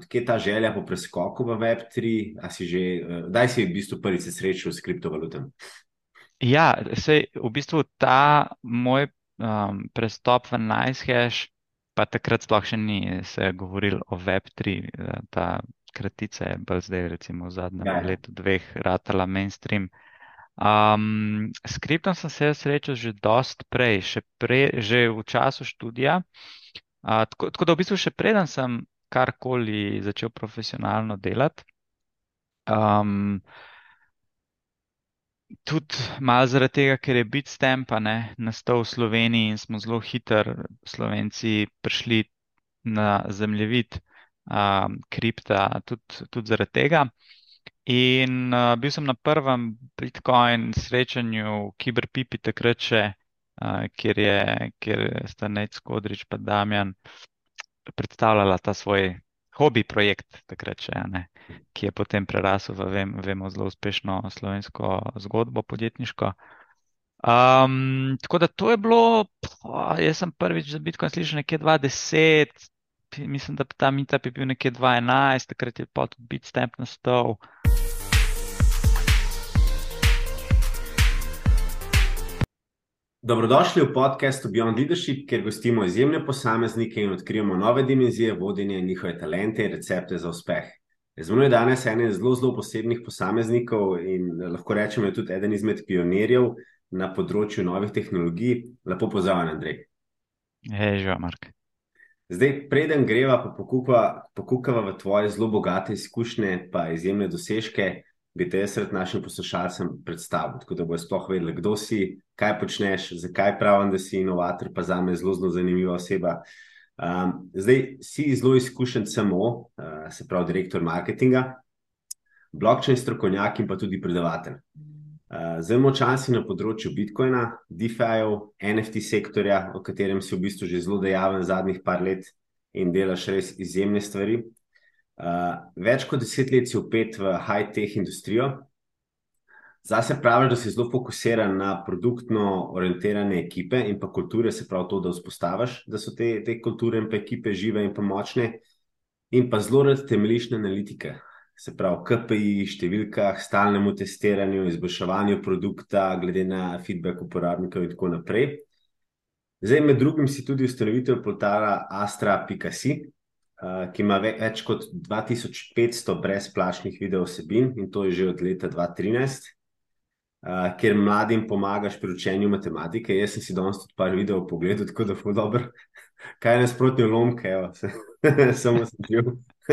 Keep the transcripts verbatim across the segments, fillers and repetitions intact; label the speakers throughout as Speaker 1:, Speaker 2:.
Speaker 1: odkje je ta želja po preskoku v web tri? A si že, uh, daj si v bistvu prvič se srečal s kriptovalutami?
Speaker 2: Ja, sej v bistvu ta moj um, prestop v NiceHash, pa takrat sploh še ni se govoril o web tri, eh, ta kratica je bolj zdaj recimo v zadnjem
Speaker 1: Ja, ja.
Speaker 2: letu dveh ratala mainstream. Um, s kriptom sem se srečal že dost prej, še prej, že v času študija. Uh, tako, tako da v bistvu še preden sem karkoli začel profesionalno delati. Um, Tudi malo zaradi tega, ker je Bitstamp a ne, nastal v Sloveniji in smo zelo hitro Slovenci prišli na zemljevid um, kripta, tudi, tudi zaradi tega. In uh, bil sem na prvem Bitcoin srečanju v Kiberpipi takrat še, uh, kjer je, kjer sta Nejc Kodrič pa Damjan predstavljala ta svoj hobi projekt takrat še, a ne, ki je potem prerasel v, vem, vemo, zelo uspešno slovensko zgodbo podjetniško. Um, tako da to je bilo, pf, jaz sem prvič za Bitcoin slišal nekje dva tisoč deset, mislim, da ta meetup je bil nekje dva tisoč enajst, takrat je pa tudi Bitstamp nastal.
Speaker 1: Dobrodošli v podcastu Beyond Leadership, kjer gostimo izjemne posameznike in odkrijemo nove dimenzije vodenja in njihove talente in recepte za uspeh. Z mano je danes eden zelo, zelo posebnih posameznikov in lahko rečemo, je tudi eden izmed pionirjev na področju novih tehnologij. Lepo pozdravljen, Andrej.
Speaker 2: Hej, živa, Mark.
Speaker 1: Zdaj, preden greva pa pokukava, pokukava v tvoje zelo bogate izkušnje pa izjemne dosežke, bi te jaz rad našim poslušalcem predstavil, tako da bojo sploh vedeli, kdo si, kaj počneš, zakaj pravim, da si inovator, pa zame zelo, zelo zanimiva oseba. Um, zdaj, si zelo izkušen C M O, uh, se pravi direktor marketinga, blockchain strokovnjak in pa tudi predavatelj. Uh, zelo močan si na področju Bitcoina, DeFi-jev, N F T sektorja, o katerem si v bistvu že zelo dejaven zadnjih par let in delaš res izjemne stvari. Uh, več kot deset let si vpet v high-tech industrijo. Zase praviš, da si zelo fokusiran na produktno orientirane ekipe in pa kulture, se pravi to, da vzpostaviš, da so te, te kulture in pa ekipe žive in pa močne, in pa zelo rad temeljiš na analitike, se pravi K P I, številkah, stalnemu testiranju, izboljševanju produkta, glede na feedback uporabnikov in tako naprej. Zdaj, med drugim si tudi ustanovitelj portala astra pika si, Uh, ki ima ve več kot dva tisoč petsto brezplačnih video vsebin in to je že od leta dva tisoč trinajst, uh, kjer mladim pomagaš pri učenju matematike. Jaz sem si danes tudi par videov pogledal, tako da bo dobro. Kaj je nasprotni ulomke, evo, samo sem bil.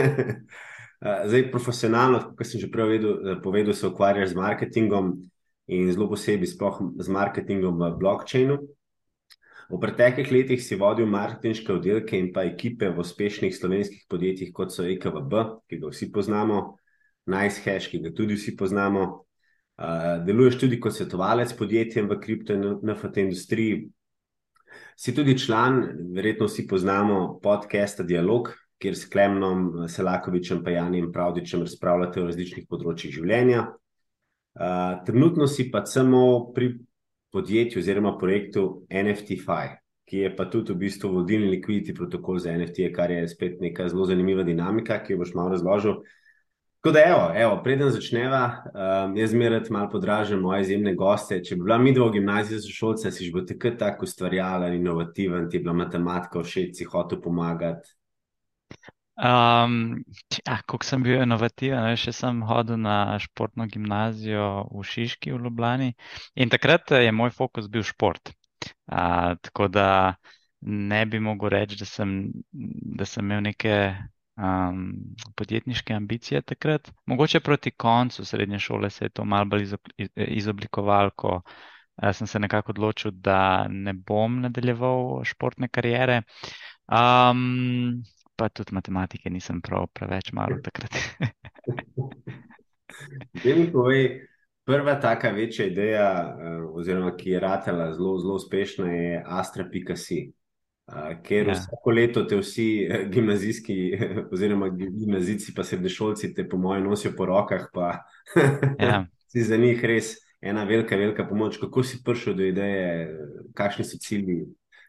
Speaker 1: uh, zdaj, profesionalno, kot sem že prej vedel, povedal, se ukvarjaš z marketingom in zelo posebej sploh z marketingom v blockchainu. V preteklih letih si vodil marketinške oddelke in pa ekipe v uspešnih slovenskih podjetjih, kot so E K V B, ki ga vsi poznamo, NiceHash, ki ga tudi vsi poznamo. Uh, deluješ tudi kot svetovalec podjetjem v kripto in N F T industriji. Si tudi član, verjetno vsi poznamo podcasta Dialog, kjer s Klemnom Selakovičem pa Janijem Pravdičem razpravljate o različnih področjih življenja. Uh, trenutno si pa C M O pri podjetju oziroma projektu N F T Fi, ki je pa tudi v bistvu vodilni liquidity protokol za N F T, kar je spet neka zelo zanimiva dinamika, ki jo boš malo razložil. Tako da evo, evo preden začneva, um, jaz zmeraj malo podražim moje izjemne goste. Če bi bila midva v gimnaziji za šolce, si že bo takrat tako ustvarjalen, inovativen, ti je bila matematika všeč, si hotel pomagati.
Speaker 2: Um, ja, koliko sem bil inovativen, še sem hodil na športno gimnazijo v Šiški v Ljubljani in takrat je moj fokus bil šport. Uh, tako da ne bi mogel reči, da sem, da sem imel neke um, podjetniške ambicije takrat. Mogoče proti koncu srednje šole se je to malo bolj izoblikovalo, ko uh, sem se nekako odločil, da ne bom nadaljeval športne kariere. Um, Pa tudi matematike nisem prav preveč malo takrat.
Speaker 1: Zdaj mi povej, prva taka večja ideja, oziroma ki je ratala zelo, zelo uspešna, je astra pika si, kjer
Speaker 2: Ja,
Speaker 1: vsako leto te vsi gimnazijski oziroma gimnazijci pa srednješolci te po moje nosijo po rokah, pa
Speaker 2: ja.
Speaker 1: si za njih res ena velika, velika pomoč. Kako si prišel do ideje, kakšni so cilji?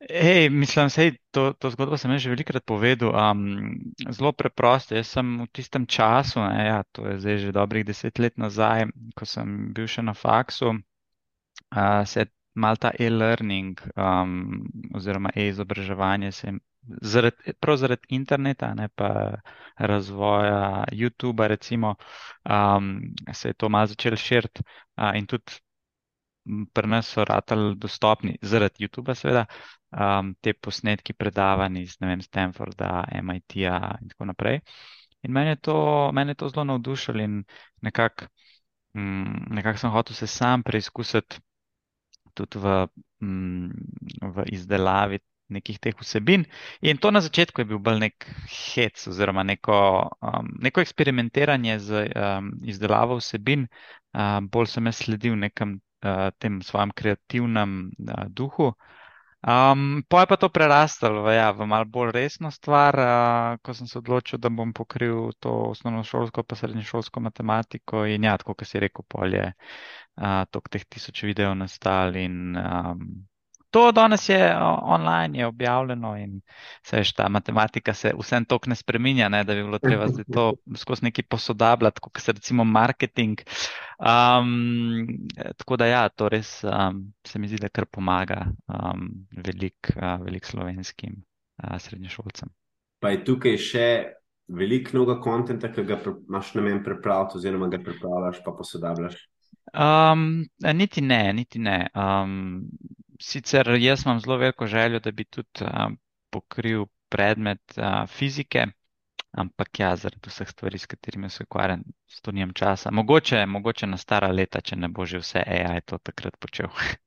Speaker 2: Ej, mislim, sej, to, to zgodbo sem jaz že velikokrat povedal. Um, zelo preprosto. Jaz sem v tistem času, ne, ja, to je zdaj že dobrih deset let nazaj, ko sem bil še na faksu, uh, se je mal ta e-learning um, oziroma e-izobraževanje se je zaradi, prav zaradi interneta, ne pa razvoja YouTuba, recimo, um, se je to malo začelo širiti uh, in tudi pri nas so ratali dostopni zaradi YouTuba, seveda, um, te posnetki predavanj iz, ne vem, Stanforda, M I T-ja in tako naprej. In mene je to, mene je to zelo navdušilo in nekako mm, nekako sem hotel se sam preizkusiti tudi v, mm, v izdelavi nekih teh vsebin. In to na začetku je bil bolj nek hec oziroma neko, um, neko eksperimentiranje z um, izdelavo vsebin. Uh, bolj sem jaz sledil nekem uh, tem svojem kreativnem uh, duhu. Um, pol je pa to prerastalo v, ja, v malo bolj resno stvar, uh, ko sem se odločil, da bom pokril to osnovnošolsko pa srednješolsko matematiko in ja, tako, kot si rekel, pol je uh, toliko teh tisoč videov nastal in um, to danes je o- online, je objavljeno in se veš, ta matematika se vsem toliko ne spreminja, ne, da bi bilo treba zdaj to skozi neki posodabljati, kot se recimo marketing. Um, tako da ja, to res um, se mi zdi, da kar pomaga um, velik, uh, velik slovenskim uh, srednješolcem.
Speaker 1: Pa je tukaj še veliko novega kontenta, ki ga pre- imaš namen pripraviti, oziroma ga pripravljaš, pa posodabljaš.
Speaker 2: Um, niti ne, niti ne. Um, sicer jaz imam zelo veliko željo, da bi tudi um, pokril predmet uh, fizike, ampak ja, zaradi vseh stvari, s katerimi se ukvarjam, s to nimam časa. Mogoče, mogoče na stara leta, če ne bo že vse A I to takrat počel.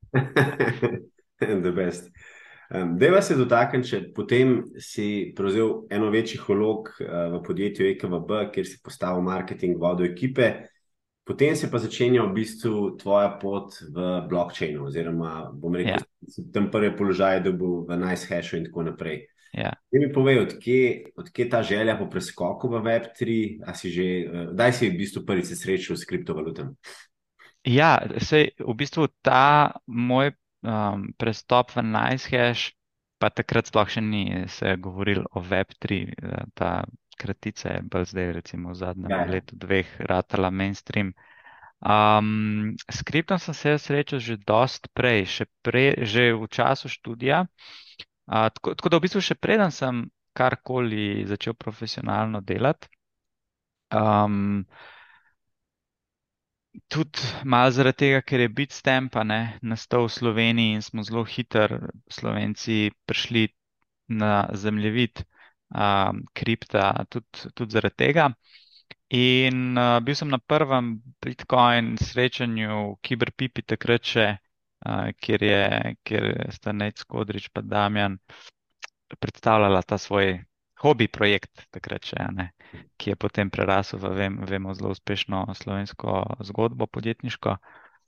Speaker 1: The best. Um, Deva se dotakniti, če potem si prevzel eno večjih vlog uh, v podjetju E K V B, kjer si postavil marketing, vodil ekipe, potem se pa začenja v bistvu tvoja pot v blockchainu, oziroma bom rekel,
Speaker 2: Ja,
Speaker 1: si tam prvi položaj dobil v NiceHashu in tako naprej.
Speaker 2: ja.
Speaker 1: Kaj mi povej, odkje, odkje ta želja po preskoku v web tri, a si že, uh, kdaj si v bistvu prvič se srečal s kriptovalutami?
Speaker 2: Ja, sej v bistvu ta moj um, prestop v NiceHash, pa takrat sploh še ni se govoril o web tri, eh, ta kratica je bolj zdaj recimo v zadnjem
Speaker 1: Ja, ja.
Speaker 2: letu dveh ratala mainstream. Um, s kriptom sem se jaz srečal že dost prej, še prej, že v času študija. Uh, tako, tako da v bistvu še preden sem karkoli začel profesionalno delati. Um, Tudi malo zaradi tega, ker je Bitstamp ne, nastal v Sloveniji in smo zelo hitro Slovenci prišli na zemljevid um, kripta, tudi, tudi zaradi tega. In uh, bil sem na prvem Bitcoin srečanju v Kiberpipi takrat še, uh, kjer je, kjer sta Nejc Kodrič pa Damjan predstavljala ta svoj hobi projekt takrat še, a ne, ki je potem prerasel v, vem, vemo, zelo uspešno slovensko zgodbo podjetniško.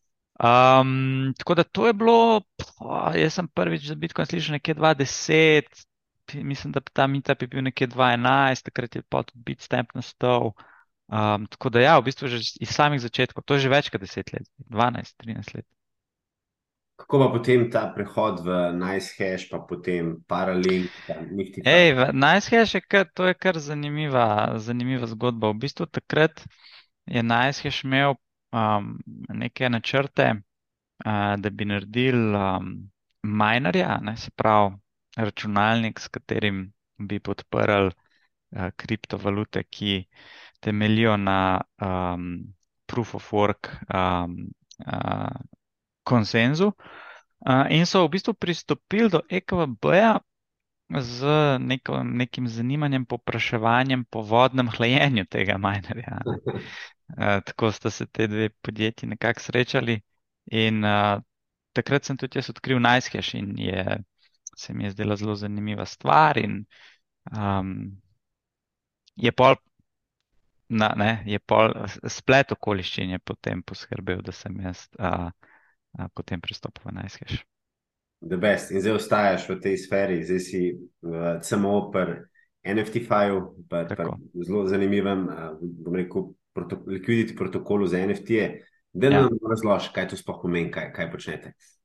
Speaker 2: Um, tako da to je bilo, pf, jaz sem prvič za Bitcoin slišal nekje dva tisoč deset, mislim, da ta meetup je bil nekje dva tisoč enajst, takrat je pa tudi Bitstamp nastal. Um, tako da ja, v bistvu že iz samih začetkov, to je že več kot deset let, dvanajst, trinajst let.
Speaker 1: Kako pa potem ta prehod v NiceHash, pa potem Paralink, pa Nifty.
Speaker 2: Ej, v- NiceHash je kar, to je kar zanimiva, zanimiva zgodba. V bistvu takrat je NiceHash imel um, neke načrte, uh, da bi naredili um, minerja, ne, se pravi računalnik, s katerim bi podprli uh, kriptovalute, ki temeljijo na um, proof of work um, uh, konsenzu. Uh, in so v bistvu pristopili do E K V B-ja z neko, nekim zanimanjem, popraševanjem po vodnem hlajenju tega minerja. Ne. Uh, tako sta se te dve podjetji nekako srečali in uh, takrat sem tudi jaz odkril NiceHash in je, se mi je zdela zelo zanimiva stvar in um, je pol, na, ne, je pol splet okoliščin je potem poskrbel, da sem jaz uh, uh, potem pristopil v NiceHash.
Speaker 1: The best. In zdaj ostajaš v tej sferi, zdaj si uh, samo pri N F T-faju, pri pri
Speaker 2: Tako,
Speaker 1: zelo zanimivem, uh, bom rekel, proto liquidity protokolu za N F T-je. Da
Speaker 2: ja.
Speaker 1: nam razložiš, kaj to sploh pomeni, kaj, kaj počnete.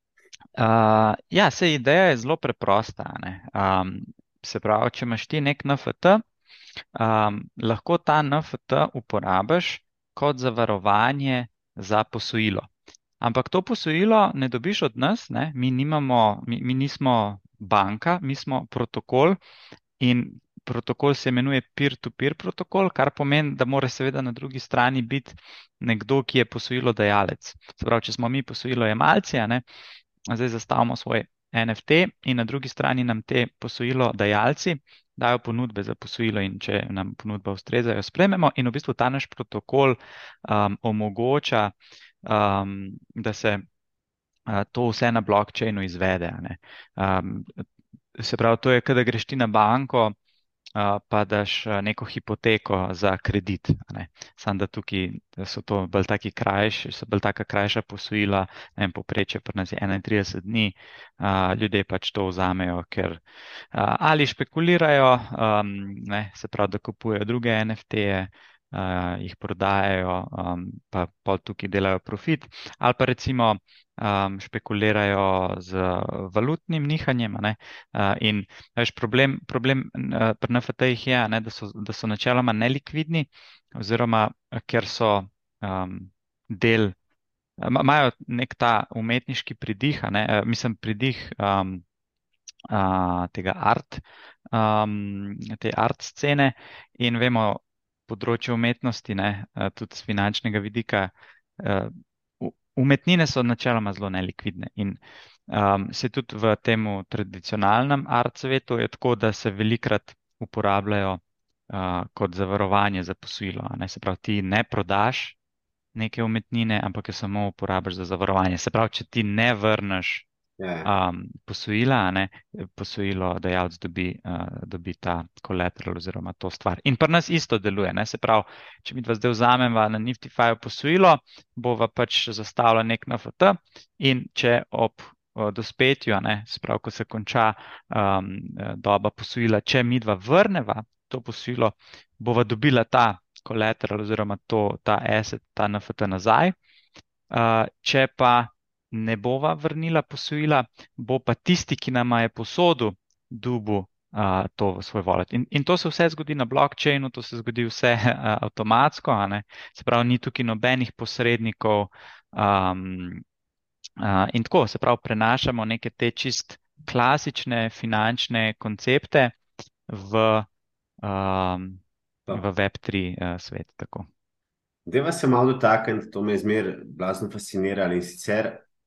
Speaker 2: Uh, ja, se ideja je zelo preprosta, a ne. Um, se pravi, če imaš ti nek N F T, um, lahko ta N F T uporabiš kot zavarovanje za posojilo. Ampak to posojilo ne dobiš od nas, ne? Mi nimamo, mi, mi nismo banka, mi smo protokol in protokol se imenuje peer-to-peer protokol, kar pomeni, da mora seveda na drugi strani biti nekdo, ki je posojilodajalec. Se pravi, če smo mi posojilojemalci, a ne, zdaj zastavimo svoj N F T in na drugi strani nam te posojilodajalci dajo ponudbe za posojilo in če nam ponudba ustreza, jo sprejmemo in v bistvu ta naš protokol um, omogoča, um, da se uh, to vse na blockchainu izvede, a ne. Um, se pravi, to je, kot da greš ti na banko, uh, pa daš uh, neko hipoteko za kredit, a ne. Samo da tukaj da so to bolj taki krajši, so bolj taka krajša posojila, ne vem, povprečje pri nas je enaintrideset dni, uh, ljudje pač to vzamejo, ker uh, ali špekulirajo, um, ne, se pravi, da kupujejo druge N F T-je, uh, jih prodajajo, um, pa pol tukaj delajo profit, ali pa recimo um, špekulirajo z valutnim nihanjem, a ne, uh, in veš, problem, problem uh, pri N F T-jih je, a ne, da so, da so načeloma nelikvidni, oziroma ker so um, del, imajo nek ta umetniški pridih, a ne, uh, mislim pridih um, uh, tega art, um, te art scene in vemo, področje umetnosti, ne, uh, tudi z finančnega vidika, uh, u- umetnine so načeloma zelo nelikvidne in um, se tudi v temu tradicionalnem art svetu je tako, da se velikrat uporabljajo uh, kot zavarovanje za posojilo, a ne, se pravi, ti ne prodaš neke umetnine, ampak jo samo uporabiš za zavarovanje. Se pravi, če ti ne vrneš
Speaker 1: Ja,
Speaker 2: um, posojila, a ne, posojilo dajalec dobi, uh, dobi ta collateral oziroma to stvar. In pri nas isto deluje, ne, se pravi, če mi dva zdaj vzameva na Niftyfyju posojilo, bova pač zastavila nek N F T in če ob uh, dospetju, a ne, se pravi, ko se konča um, doba posojila, če mi dva vrneva to posojilo, bova dobila ta collateral oziroma to, ta asset, ta N F T nazaj. Uh, če pa ne bova vrnila posojila, bo pa tisti, ki nama je posodil, dobil uh, to v svoj wallet. In, in to se vse zgodi na blockchainu, to se zgodi vse uh, avtomatsko, a ne? Se pravi, ni tukaj nobenih posrednikov. Um, uh, in tako, se pravi, prenašamo neke te čist klasične finančne koncepte v, um,
Speaker 1: to.
Speaker 2: v web tri uh, svet. Tako.
Speaker 1: Deva se malo dotakniti, to me je zmer blazno fasciniralo in sicer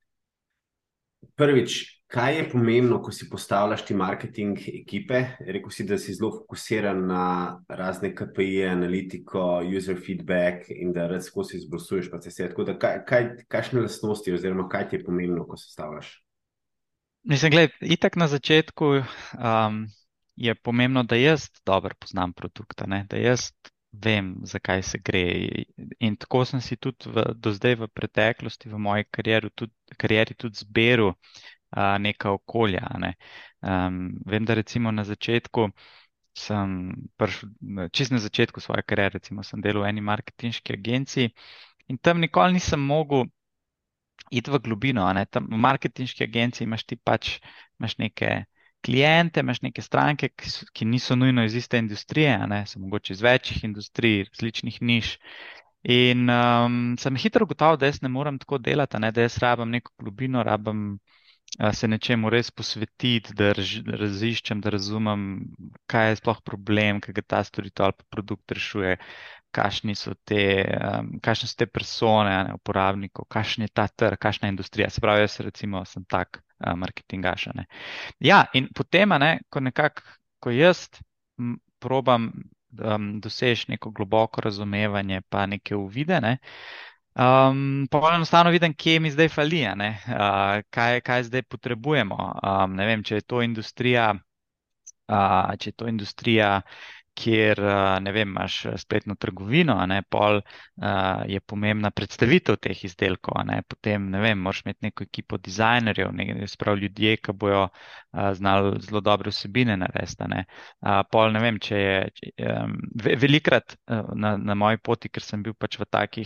Speaker 1: prvič, kaj je pomembno, ko si postavljaš ti marketing ekipe? Rekel si, da si zelo fokusiran na razne K P I-je, analitiko, user feedback in da rad skozi izboljšuješ proces. Tako da kaj, kaj, kakšne lastnosti oziroma kaj ti je pomembno, ko sestavljaš?
Speaker 2: Mislim, gled, itak na začetku um, je pomembno, da jaz dobro poznam produkta, ne? Da jaz vem, zakaj se gre. In tako sem si tudi v, do zdaj v preteklosti, v moji karieri tudi, karieri tudi zberal uh, neka okolja. Ne? Um, vem, da recimo na začetku sem prišel, čist na začetku svoje kariere, recimo sem delal v eni marketinški agenciji in tam nikoli nisem mogel iti v globino, a ne. Tam v marketinški agenciji imaš ti pač imaš neke klijente, imaš neke stranke, ki, so, ki niso nujno iz iste industrije, a ne, so mogoče iz večjih industrij, različnih niš. In um, sem hitro ugotovil, da jaz ne morem tako delati, a ne, da jaz rabim neko globino, rabim uh, se nečemu res posvetiti, da rž, raziščem, da razumem, kaj je sploh problem, kaj ga ta storitev ali pa produkt rešuje, kakšni so te, um, kakšne so te persone, a ne, uporabnikov, kakšen je ta trg, kakšna je industrija. Se pravi, jaz recimo sem tak uh, marketingaš, a ne. Ja, in potem, a ne, ko nekako, ko jaz m, probam um, doseči neko globoko razumevanje pa neke uvide, ne, um, pa enostavno vidim, kje mi zdaj fali, a ne, uh, kaj, kaj zdaj potrebujemo. Um, ne vem, če je to industrija, uh, če je to industrija, kjer, uh, ne vem, imaš spletno trgovino, a ne, pol uh, je pomembna predstavitev teh izdelkov, a ne, potem, ne vem, moraš imeti neko ekipo dizajnerjev, ne, sprav ljudje, ki bojo uh, znali zelo dobre vsebine narediti, a ne. Uh, pol, ne vem, če je, če, um, ve, velikrat uh, na, na moji poti, ker sem bil pač v takih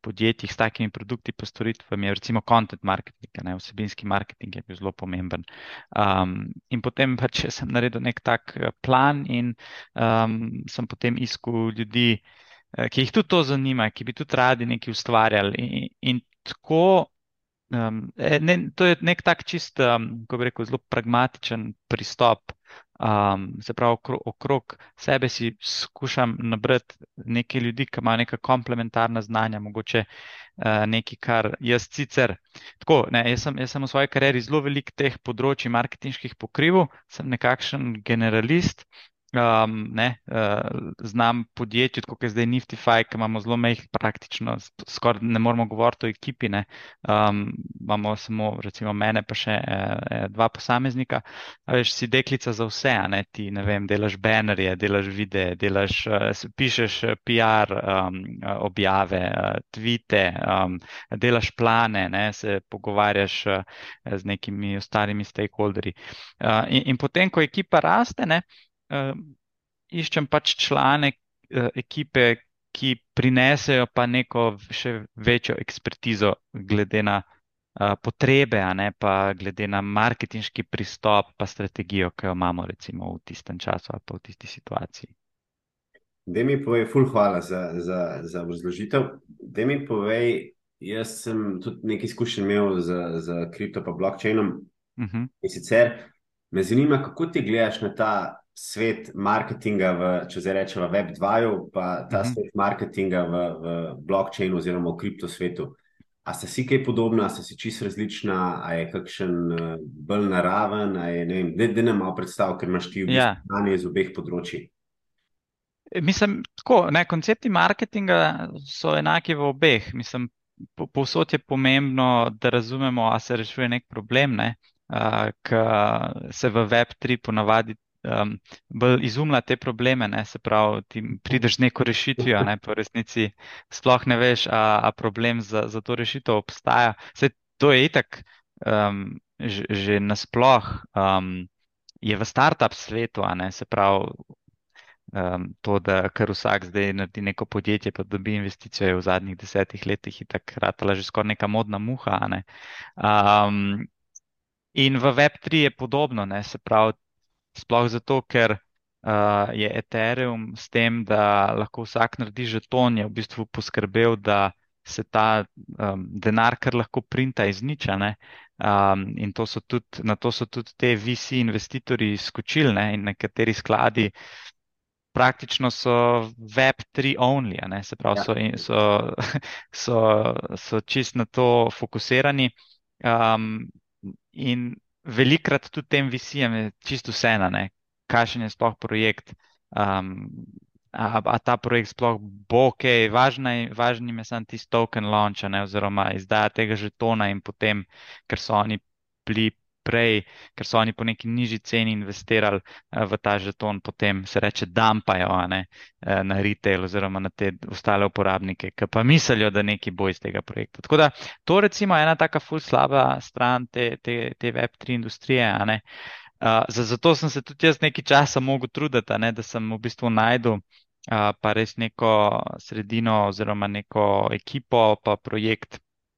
Speaker 2: podjetjih s takimi produkti pa storitvami je recimo content marketing, ne, vsebinski marketing je bil zelo pomemben. Um, in potem pač sem naredil nek tak plan in um, sem potem iskal ljudi, ki jih tudi to zanima, ki bi tudi radi nekaj ustvarjali. In, in tako, um, ne, to je nek tak čist, um, ko bi rekel, zelo pragmatičen pristop. Um, se pravi, okrog, okrog sebe si skušam nabrati nekaj ljudi, ki imajo neka komplementarna znanja, mogoče uh, nekaj, kar jaz sicer. Tako, ne, jaz, sem, jaz sem v svoji karieri zelo velik teh področji marketinških pokrival, sem nekakšen generalist. Um, ne, uh, znam podjetje, kot je zdaj Niftify, ki imamo zelo mehko, praktično skoraj ne moremo govoriti o ekipi. Ne. Um, imamo samo recimo mene, pa še eh, dva posameznika. A veš, si deklica za vse, a ne, ti ne vem, delaš banerje, delaš videe, delaš, uh, pišeš P R um, objave, uh, tweete, um, delaš plane, ne, se pogovarjaš uh, z nekimi ostalimi stakeholderji. Uh, in, in potem, ko ekipa raste, ne, Uh, iščem pač člane uh, ekipe, ki prinesejo pa neko še večjo ekspertizo glede na uh, potrebe, a ne pa glede na marketinški pristop pa strategijo, ki jo imamo recimo v tistem času ali pa v tisti situaciji.
Speaker 1: Daj mi povej, ful hvala za, za, za razložitev. Daj mi povej, jaz sem tudi nekaj izkušenj imel z, z kripto pa blockchainom.
Speaker 2: Uh-huh.
Speaker 1: In sicer me zanima, kako ti gledaš na ta svet marketinga v, če zdaj rečemo, web dva, pa ta uh-huh. svet marketinga v, v blockchainu oziroma v kripto svetu. A sta si kaj podobna, a sta si čisto različna, a je kakšen uh, bolj naraven, a je, ne vem, da ne malo predstav, ker imaš ti v bistvu znanje iz obeh področji.
Speaker 2: Mislim, tako, ne, koncepti marketinga so enaki v obeh. Mislim, po, povsod je pomembno, da razumemo, a se rešuje nek problem, ne, uh, ki se v web tri ponavadi Um, bolj izumlja te probleme, ne, se pravi, ti prideš z neko rešitvijo, ne, po resnici sploh ne veš, a, a problem za, za to rešitev obstaja. Saj to je itak um, že, že nasploh um, je v startup svetu, a ne, se pravi, um, to, da kar vsak zdaj naredi neko podjetje, pa dobi investicijo, je v zadnjih desetih letih itak ratala že skoraj neka modna muha, a ne. Um, in v web tri je podobno, ne, se pravi, sploh zato, ker uh, je Ethereum s tem, da lahko vsak naredi žeton, je v bistvu poskrbel, da se ta um, denar kar lahko printa iz niča, ne? Um, in to so tudi, na to so tudi te V C investitorji skočili, ne? In nekateri skladi praktično so web tri only, ne? Se pravi, so, so, so, so čist na to fokusirani. Um, in velikrat tudi tem V C-jem je čisto vseeno, kakšen je sploh projekt, um, a, a ta projekt sploh bo ok, važen jim je samo tisti token launch, ne, oziroma izdaja tega žetona in potem, ker so oni bili prej, ker so oni po neki nižji ceni investirali uh, v ta žeton, potem se reče dampajo, a ne, uh, na retail oziroma na te ostale uporabnike, ki pa mislijo, da neki bo iz tega projekta. Tako da to recimo je ena taka ful slaba stran te, te, te web tri industrije, a ne. Uh, zato sem se tudi jaz nekaj časa mogel truditi, a ne, da sem v bistvu najdel uh, pa res neko sredino oziroma neko ekipo pa projekt,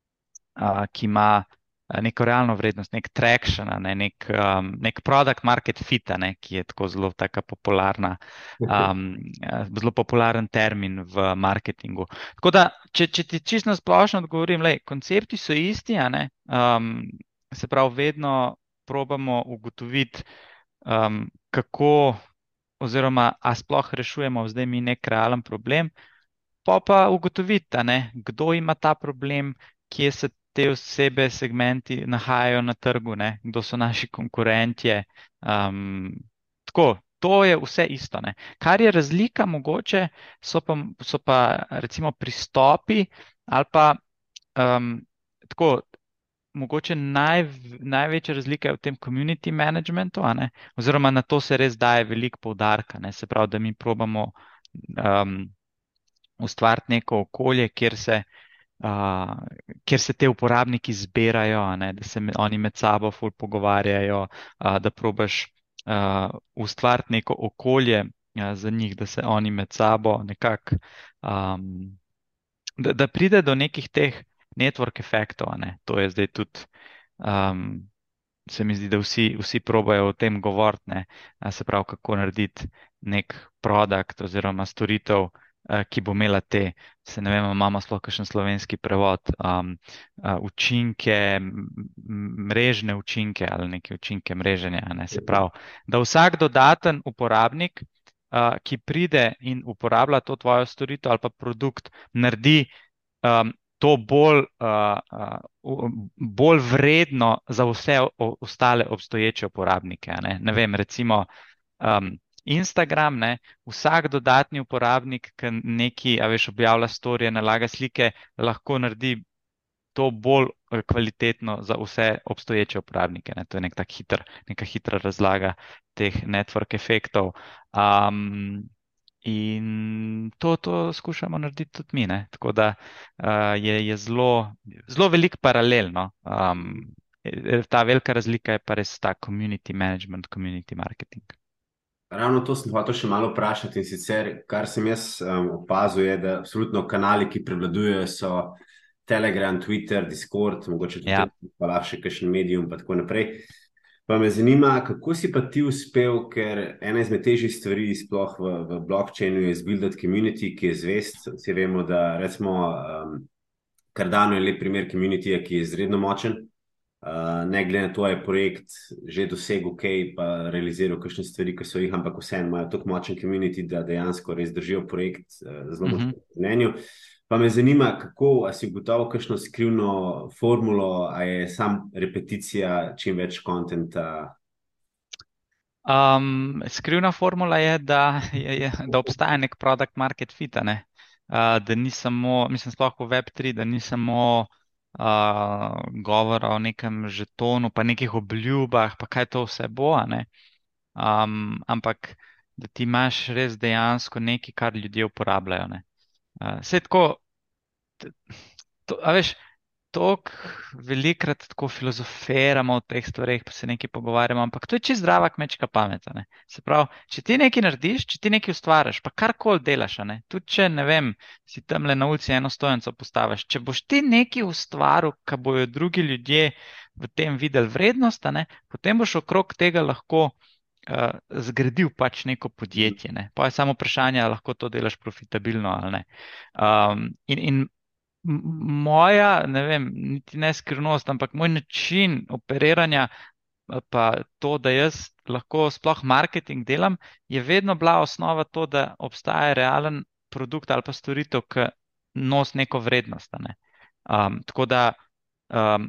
Speaker 2: uh, ki ima neko realno vrednost, nek traction, ne, nek, um, nek product market fit, ne, ki je tako zelo taka popularna, um, zelo popularen termin v marketingu. Tako da, če, če ti čisto na splošno odgovorim, lej, koncepti so isti, a ne, um, se pravi, vedno probamo ugotoviti, um, kako oziroma, a sploh rešujemo zdaj mi nek realen problem, pa pa ugotoviti, a ne, kdo ima ta problem, kje se te osebe, segmenti nahajajo na trgu, ne? Kdo so naši konkurentje. Um, tako, to je vse isto, ne? Kar je razlika mogoče, so pa, so pa recimo pristopi ali pa um, tako, mogoče naj, največja razlika je v tem community managementu, a ne? Oziroma na to se res daje veliko poudarka, ne? Se pravi, da mi probamo um, ustvariti neko okolje, kjer se Uh, kjer se te uporabniki zbirajo, ne, da se med, oni med sabo ful pogovarjajo, uh, da probaš uh, ustvariti neko okolje uh, za njih, da se oni med sabo nekako um, da, da pride do nekih teh network efektov, a ne. To je zdaj tudi, um, se mi zdi, da vsi, vsi probajo o tem govoriti, ne. A se pravi, kako narediti nek produkt oziroma storitev, eh, ki bo imela te, se ne vem, a imamo sploh kakšen slovenski prevod, um, uh, učinke, m- m- mrežne učinke ali neke učinke mreženja, a ne. Se pravi, da vsak dodaten uporabnik, uh, ki pride in uporablja to tvojo storitev ali pa produkt, naredi um, to bolj, uh, uh, u- bolj vredno za vse o, ostale obstoječe uporabnike. a Ne, ne vem, recimo um, Instagram, ne, vsak dodatni uporabnik, ki neki, a veš, objavlja storije, nalaga slike, lahko naredi to bolj eh, kvalitetno za vse obstoječe uporabnike. Ne. To je nek tak hiter, neka hitra razlaga teh network efektov. Um, in to, to skušamo narediti tudi mi. Ne. Tako da uh, je, je zelo, zelo velik paralel. No. Um, eh, ta velika razlika je pa res ta community management, community marketing.
Speaker 1: Ravno to sem hotel še malo vprašati in sicer, kar sem jaz um, opazil, je, da absolutno kanali, ki prevladujejo, so Telegram, Twitter, Discord, mogoče tudi
Speaker 2: Ja.
Speaker 1: Facebook, pa lahko še kakšen medium, pa tako naprej. Pa me zanima, kako si pa ti uspel, ker ena izmed težjih stvari sploh v, v blockchainu je zbuildati community, ki je zvest. Vsi vemo, da recimo um, Cardano je lep primer communityja, ki je izredno močen. Uh, ne glede na to, je projekt že dosegel kaj, pa realiziral kakšne stvari, ki so jih, ampak vseeno imajo tako močen community, da dejansko res držijo projekt uh, zelo
Speaker 2: Mhm.
Speaker 1: močno v mnenju. Pa me zanima, kako, a si ugotovil kakšno skrivno formulo, a je sam repeticija čim več kontenta.
Speaker 2: Um, skrivna formula je, da, je, je, da obstaja nek product market fit, a ne? Uh, da ni samo, mislim, sploh v web tri, da ni samo uh, govora o nekem žetonu, pa nekih obljubah, pa kaj to vse bo, a ne? Um, ampak da ti imaš res dejansko nekaj, kar ljudje uporabljajo, ne? Uh, saj tako, t- to, a veš, Tok velikrat tako filozofiramo o teh stvareh, pa se nekaj pogovarjamo, ampak to je čisto zdrava kmečka pamet. a Ne? Se pravi, če ti nekaj narediš, če ti nekaj ustvariš, pa karkoli delaš, a ne? Tudi če, ne vem, si tamle na ulici eno stojenco postaviš, če boš ti nekaj ustvaril, ka bojo drugi ljudje v tem videli vrednost, a ne? Potem boš okrog tega lahko uh, zgradil pač neko podjetje. Ne? Pa je samo vprašanje, ali lahko to delaš profitabilno ali ne. Um, in, in M- Moja, ne vem, niti ne skrivnost, ampak moj način operiranja, eh, pa to, da jaz lahko sploh marketing delam, je vedno bila osnova to, da obstaja realen produkt ali pa storitev, ki nosi neko vrednost. a Ne? Um, tako da, um,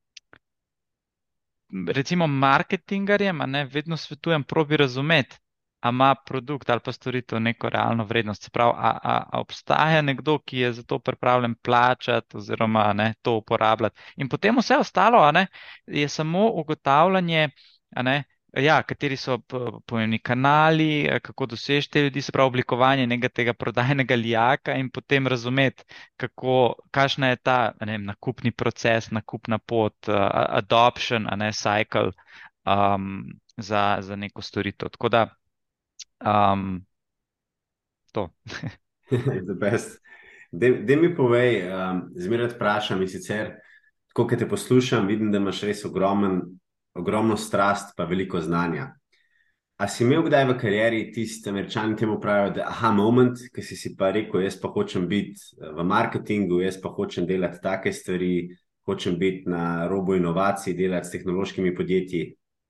Speaker 2: recimo marketingarjem, a ne, vedno svetujem, probi razumeti, a ima produkt ali pa storitev neko realno vrednost. Se pravi, a, a, a obstaja nekdo, ki je za to pripravljen plačati oziroma a ne, to uporabljati. In potem vse ostalo, a ne, je samo ugotavljanje, a ne, ja, kateri so p- pomembni kanali, eh, kako doseči te ljudi, se pravi oblikovanje nekega tega prodajnega lijaka in potem razumeti, kako, kakšna je ta, ne vem, nakupni proces, nakupna pot, uh, adoption, a ne cycle, um, za, za neko storitev. Tako da, um, to.
Speaker 1: The best. Da mi povej, um, zmeraj te vprašam in sicer, tako kot te poslušam, vidim, da imaš res ogromen, ogromno strast, pa veliko znanja. A si imel kdaj v karieri tisti, američani temu pravijo, da aha moment, ki si si pa rekel, jaz pa hočem biti eh, v marketingu, jaz pa hočem delati take stvari, hočem biti na robu inovacij, delati s tehnološkimi podjetji.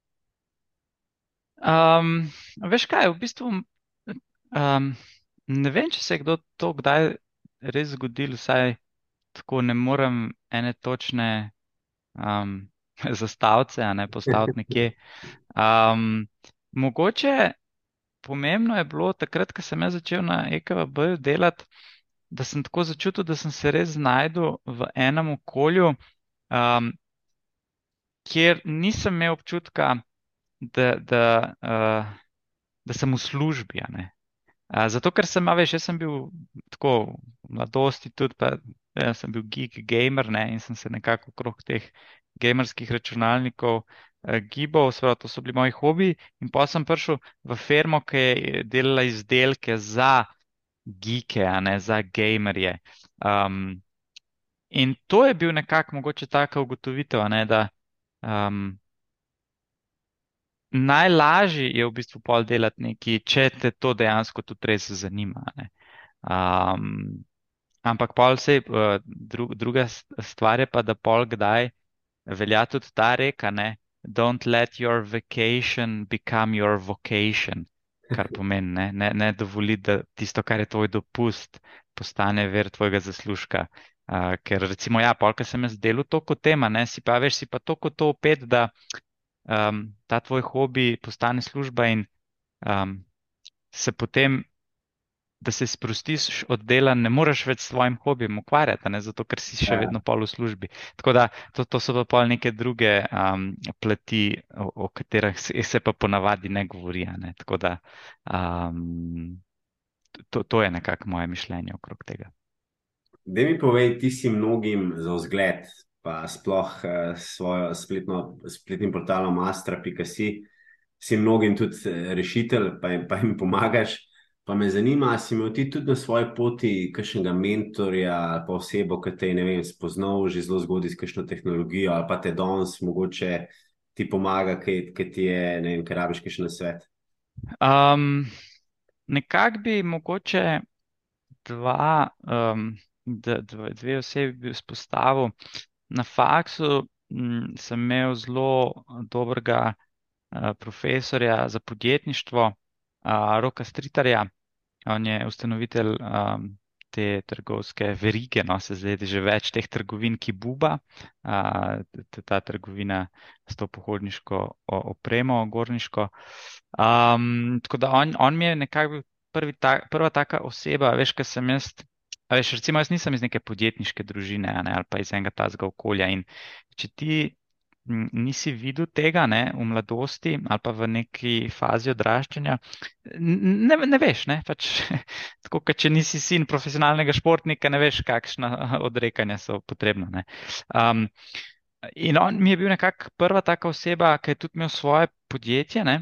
Speaker 2: Um, veš kaj, v bistvu, um, ne vem, če se je kdo to kdaj res zgodil, vsaj tako ne morem ene točne um, zastavce, a ne postaviti nekje. Um, mogoče pomembno je bilo takrat, ko sem jaz začel na E K V B-ju delati, da sem tako začutil, da sem se res znašel v enem okolju, um, kjer nisem imel občutka, da, da, uh, da sem v službi. a ne. Uh, zato, ker sem, a veš, jaz sem bil tako v mladosti tudi, pa ja, sem bil geek gamer, ne, in sem se nekako okrog teh gamerskih računalnikov uh, gibal, seveda to so bili moji hobiji, in pa sem prišel v firmo, ki je delala izdelke za geeke, a ne za gamerje. Um, in to je bil nekako mogoče taka ugotovitev, a ne, da um, najlažje je v bistvu pol delati nekaj, če te to dejansko tudi res zanima. A ne. Um, ampak pol se, uh, dru, druga s- stvar je pa, da pol kdaj velja tudi ta reka, ne, don't let your vacation become your vocation, kar pomeni, ne, ne, ne dovoli, da tisto, kar je tvoj dopust, postane ver tvojega zaslužka. Uh, ker recimo, ja, pol, ko sem jaz delal toliko tema, ne, si pa veš, si pa toliko to opet, da um, ta tvoj hobi postane služba in um, se potem, da se sprostiš od dela, ne moreš več s svojim hobijem ukvarjati, a ne, zato ker si še
Speaker 1: Ja.
Speaker 2: vedno pol v službi. Tako da to, to so pa pol neke druge um, plati, o, o katerih se, se pa ponavadi ne govori. A ne. Tako da um, to, to je nekako moje mišljenje okrog tega.
Speaker 1: Da mi povej, ti si mnogim za vzgled, pa sploh eh, s svojo spletno, spletnim portalom astra pika si, si mnogim tudi eh, rešitelj, pa jim, pa jim pomagaš. Pa me zanima, a si imel ti tudi na svoji poti kakšnega mentorja ali pa osebo, ki te je, ne vem, spoznal že zelo zgodaj s kakšno tehnologijo ali pa te danes mogoče ti pomaga, ki, ki ti je, ne vem, ker rabiš kakšen svet.
Speaker 2: Um, nekako bi mogoče dva, um, d, dve, dve osebi bi vzpostavil. Na faksu m, sem imel zelo dobrega eh, profesorja za podjetništvo, a, Roka Stritarja. On je ustanovitelj um, te trgovske verige, no, se zdaj že več teh trgovin, ki buba, a, t- ta trgovina s to pohodniško o- opremo, gorniško. Um, tako da on, on mi je nekako bil prvi ta, prva taka oseba, veš, ker sem jaz, a veš, recimo jaz nisem iz neke podjetniške družine, a ne, ali pa iz enega tazga okolja in če ti m, nisi videl tega, ne, v mladosti ali pa v neki fazi odraščanja, n- ne, ne veš, ne, pač tako, kot če nisi sin profesionalnega športnika, ne veš, kakšna odrekanja so potrebna, ne. Um, in on mi je bil nekako prva taka oseba, ki je tudi imel svoje podjetje, ne,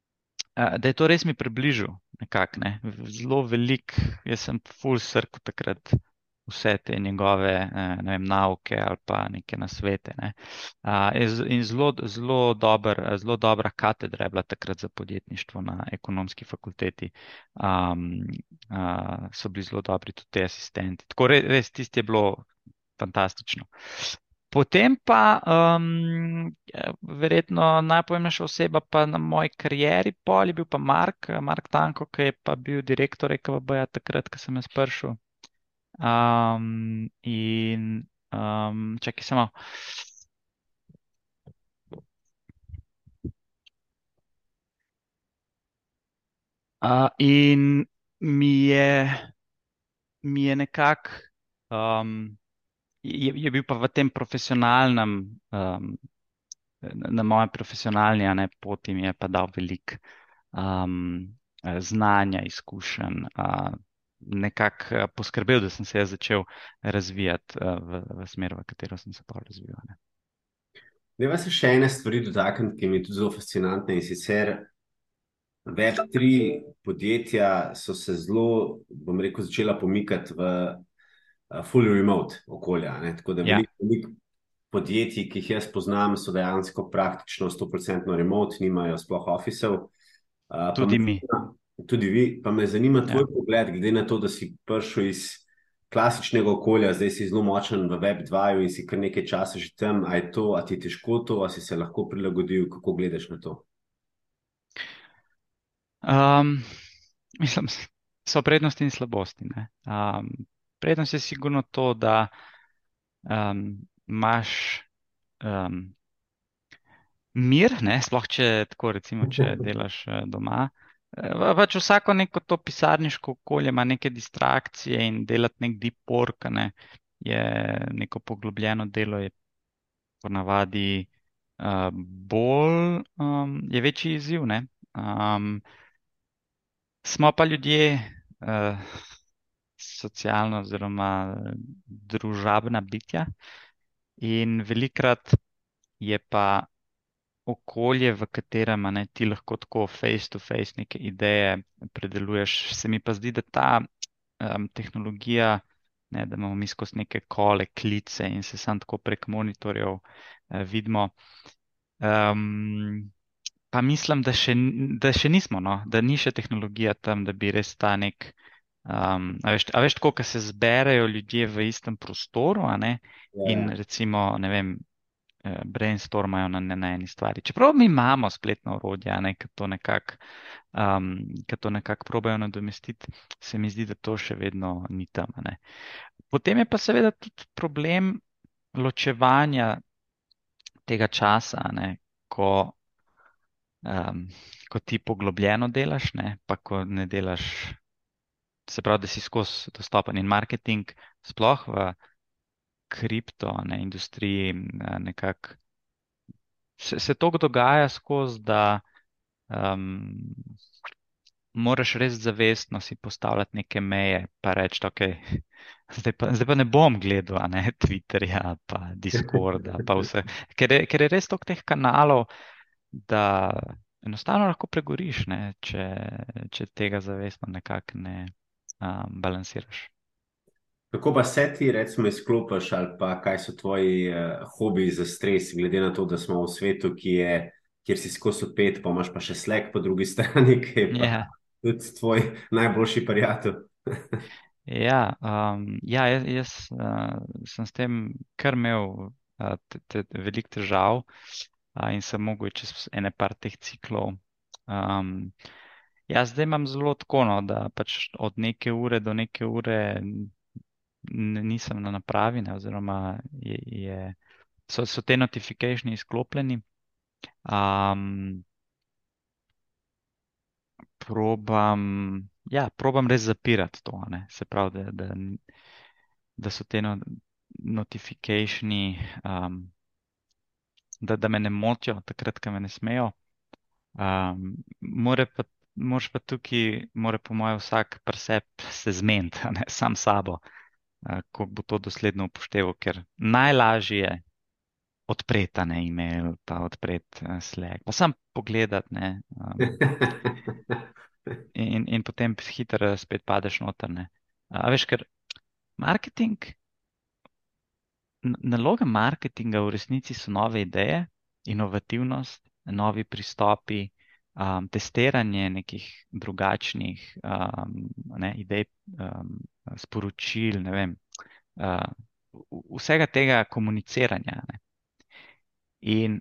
Speaker 2: a, da je to res mi približal, nekako, ne, zelo velik, jaz sem full srkal takrat vse te njegove, eh, ne vem, nauke ali pa neke nasvete, ne. A, in z- in zelo, zelo dober, zelo dobra katedra je bila takrat za podjetništvo na ekonomski fakulteti. Um, a, so bili zelo dobri tudi ti asistenti. Tako re, res, tisti je bilo fantastično. Potem pa um, verjetno najpomembnejša oseba pa na moji karieri pol je bil pa Mark, Mark Tanko, ki je pa bil direktor E K V B-ja takrat, ko sem jaz prišel. Um, in um, čakaj samo. Uh, in mi je, mi je nekako, um, je, je bil pa v tem profesionalnem, um, na, na mojem profesionalni, a ne, poti mi je pa dal veliko um, eh, znanja, izkušenj, uh, nekako eh, poskrbel, da sem se jaz začel razvijati uh, v, v smer, v katero sem se pa razvijal. Ne.
Speaker 1: Deva se še ene stvari dotakniti, ki mi je tudi zelo fascinantne in sicer web tri podjetja so se zelo, bom rekel, začela pomikati v uh, fully remote okolja. Ne? Tako da
Speaker 2: Ja,
Speaker 1: veliko, veliko podjetij, ki jih jaz poznam, so dejansko praktično sto procentno remote, nimajo sploh officev. Uh, pa me
Speaker 2: tudi mi.
Speaker 1: zanima, tudi vi, pa me zanima
Speaker 2: Ja.
Speaker 1: tvoj pogled, glede na to, da si prišel iz klasičnega okolja, zdaj si zelo močen v web dva in si kar nekaj časa že tam. A je to, a ti je težko to, a si se lahko prilagodil, kako gledaš na to?
Speaker 2: Um, mislim, so prednosti in slabosti. Ne. Um, prednost je sigurno to, da um, imaš um, mir, ne, sploh če tako recimo, če delaš eh, doma. Eh, pa- Pač vsako neko to pisarniško okolje ima neke distrakcije in delati nek deep work, a ne, je neko poglobljeno delo, je ponavadi uh, bolj, um, je večji izziv, ne. Um, smo pa ljudje uh, socialno oziroma družabna bitja in velikrat je pa okolje, v katerem a ne, ti lahko tako face to face neke ideje predeluješ. Se mi pa zdi, da ta um, tehnologija, ne, da imamo mi skozi neke kole, klice in se sam tako prek monitorjev uh, vidimo. Um, pa mislim, da še, n- da še nismo, no, da ni še tehnologija tam, da bi res ta nek. Um, a veš, a veš, tako, ko se zberejo ljudje v istem prostoru, a ne, in
Speaker 1: Ja,
Speaker 2: recimo, ne vem, eh, brainstormajo na, na eni stvari. Čeprav mi imamo spletna orodja, ne, ki to nekako um, ki to nekako probajo nadomestiti, se mi zdi, da to še vedno ni tam, a ne. Potem je pa seveda tudi problem ločevanja tega časa, a ne, ko, um, ko ti poglobljeno delaš, ne, pa ko ne delaš, se pravi, da si skozi dostopen in marketing, sploh v kripto, a ne, industriji, a, nekako se, se to dogaja skozi, da um, moraš res zavestno si postavljati neke meje, pa reči, ok, zdaj pa, zdaj pa ne bom gledal, a ne, Twitterja, pa Discorda, pa vse, ker je, ker je res toliko teh kanalov, da enostavno lahko pregoriš, ne, če, če tega zavestno nekako ne um, balansiraš.
Speaker 1: kako pa se ti, recimo, izklopiš, ali pa kaj so tvoji uh, hobiji za stres, glede na to, da smo v svetu, ki je, kjer si skozi pet, pa imaš pa še Slack po drugi strani, ki je pa
Speaker 2: Ja,
Speaker 1: tudi tvoj najboljši prijatelj.
Speaker 2: ja, um, ja, jaz, jaz uh, sem s tem kar imel uh, te, te, veliko težav uh, in sem mogel čez ene par teh ciklov. Um, ja, zdaj imam zelo tako, no, da pač od neke ure do neke ure n- nisem na napravi, ne, oziroma je, je, so, so te notifikationi izklopljeni. Um, probam, ja, probam res zapirati to, a ne. Se pravi, da, da, da so te no, notifikationi, um, da, da me ne motijo takrat, ko me ne smejo. Um, more pa, moraš pa tukaj, mora po mojem vsak pri sebi se zmeniti, a ne, sam s sabo, uh, kako bo to dosledno upošteval, ker najlažje je odpreti, a ne, e-mail, pa odpreti uh, Slack, pa sam pogledati, ne, um, in, in potem hitro spet padeš noter, ne. A veš, ker marketing, n- naloga marketinga v resnici so nove ideje, inovativnost, novi pristopi, um, testiranje nekih drugačnih um, ne, idej, um, sporočil, ne vem, uh, v- vsega tega komuniciranja. Ne. In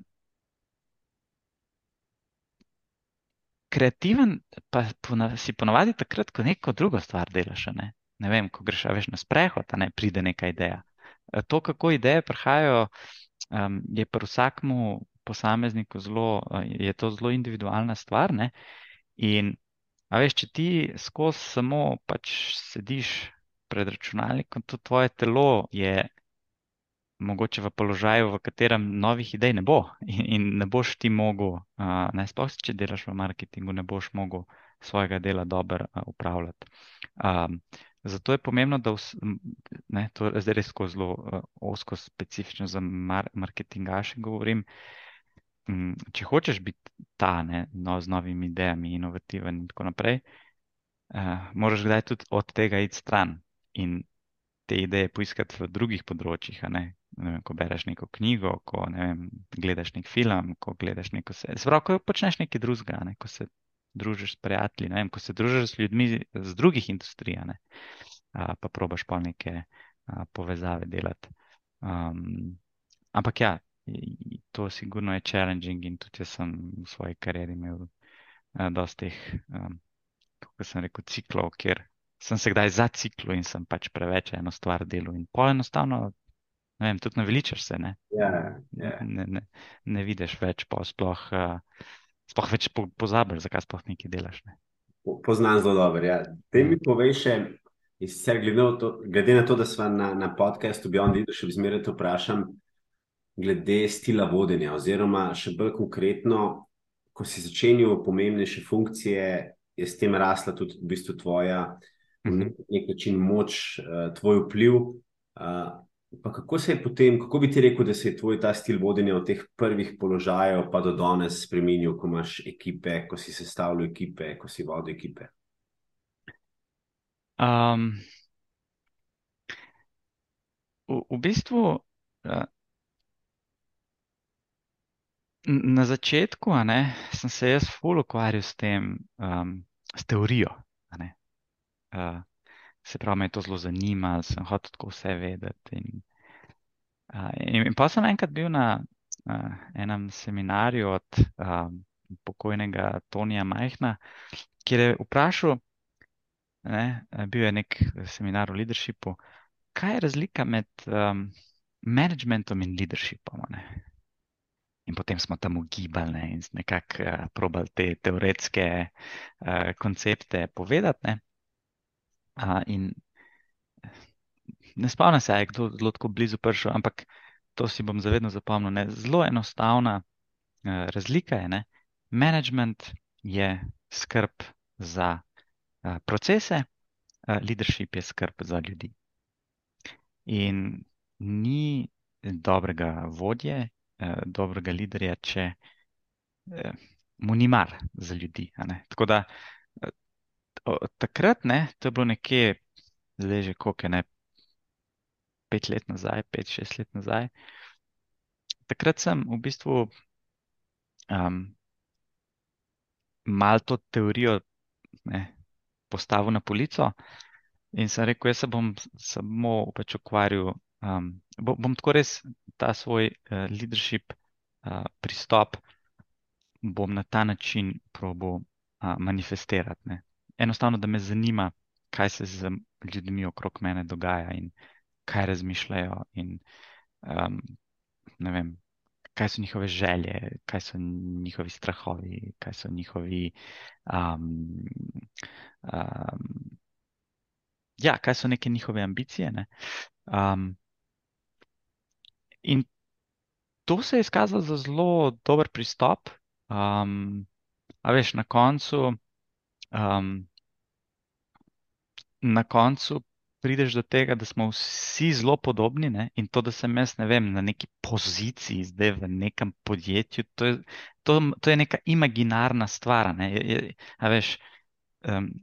Speaker 2: kreativen pa pona- si ponavadi takrat, ko neko drugo stvar delaš, a ne. Ne vem, ko greš, a veš, na sprehod, a ne pride neka ideja. E, To, kako ideje prihajajo, um, je pri vsakmu posamezniku zelo, uh, je to zelo individualna stvar, ne? In, a veš, če ti skozi samo pač sediš pred računalnikom, to tvoje telo je mogoče v položaju, v katerem novih idej ne bo in, in ne boš ti mogel, uh, ne, sploh če delaš v marketingu, ne boš mogel svojega dela dobro uh, upravljati. Um, zato je pomembno, da vs, m, ne, to je zdaj res tako zelo uh, ozko specifično za mar, marketingaše govorim. Mm, če hočeš biti ta, ne, no, z novimi idejami, inovativen in tako naprej, uh, moraš kdaj tudi od tega iti stran in te ideje poiskati v drugih področjih, a ne. Ne vem, ko bereš neko knjigo, ko ne vem, gledaš nek film, ko gledaš neko se... Se pravi, ko počneš nekaj drugega, a ne, ko se družiš s prijatelji, ne vem, ko se družiš z ljudmi z drugih industrij, a ne, a, pa probaš pol neke a, povezave delati. Um, ampak ja, i- i- to sigurno je challenging in tudi jaz sem v svoji karieri imel a, dosti teh, um, kako sem rekel, ciklov, kjer sem se kdaj zaciklil in sem pač preveč eno stvar delal in pol enostavno, ne vem, tudi naveličaš se, ne,
Speaker 1: Ja, ja.
Speaker 2: ne, ne, ne vidiš več, pa sploh, uh, sploh več po, pozabiš, zakaj sploh nekaj delaš, ne.
Speaker 1: Po- Poznam zelo dobro. Ja. Te
Speaker 2: Mm.
Speaker 1: mi povej še, in sicer glede na to, glede na to da smo na, na podkastu Beyond Leadership, zmeraj te vprašam glede stila vodenja, oziroma še bolj konkretno, ko si začenil pomembnejše funkcije, je s tem rasla tudi v bistvu tvoja, v
Speaker 2: Mhm.
Speaker 1: nek, nek način moč, eh, tvoj vpliv. eh, Pa kako se je potem, kako bi ti rekel, da se je tvoj ta stil vodenja od teh prvih položajev pa do danes spremenil, ko imaš ekipe, ko si sestavljal ekipe, ko si vodil ekipe?
Speaker 2: Um, v, v bistvu uh, na začetku, a ne, sem se jaz ful ukvarjal s tem, um, s teorijo, a ne. Uh, se pravi, me je to zelo zanimalo, sem hotel tako vse vedeti. In, uh, in, in pa sem enkrat bil na uh, enem seminarju od um, pokojnega Tonija Majhna, kjer je vprašal, ne, bil je nek seminar o leadershipu, kaj je razlika med um, managementom in leadershipom, a ne. In potem smo tam ugibali, ne, in nekako uh, probali te teoretske uh, koncepte povedati. Ne. Uh, in ne spomnim se, je kdo zelo tako blizu prišel, ampak to si bom zavedno zapomnil. Ne. Zelo enostavna uh, razlika je, ne. Management je skrb za uh, procese, uh, leadership je skrb za ljudi. In ni dobrega vodje, eh, dobrega liderja, če eh, mu ni mar za ljudi. A ne? Tako da eh, od takrat, ne, to je bilo nekje, zdaj že koliko je, ne, pet let nazaj, pet, šest let nazaj. Takrat sem v bistvu um, malo to teorijo, ne, postavil na polico in sem rekel, jaz se bom samo pač ukvarjal, um, bom, bom tako res ta svoj uh, leadership uh, pristop bom na ta način probal uh, manifestirati. Ne. Enostavno, da me zanima, kaj se z ljudmi okrog mene dogaja in kaj razmišljajo in um, ne vem, kaj so njihove želje, kaj so njihovi strahovi, kaj so njihovi um, um, ja, kaj so neke njihove ambicije. Ne. Um, in to se je izkazalo za zelo dober pristop. Um, a veš, na koncu, um, na koncu prideš do tega, da smo vsi zelo podobni, ne? In to, da sem jaz, ne vem, na neki poziciji zdaj v nekem podjetju, to je, to, to je neka imaginarna stvar, ne? Je, je, a veš, um,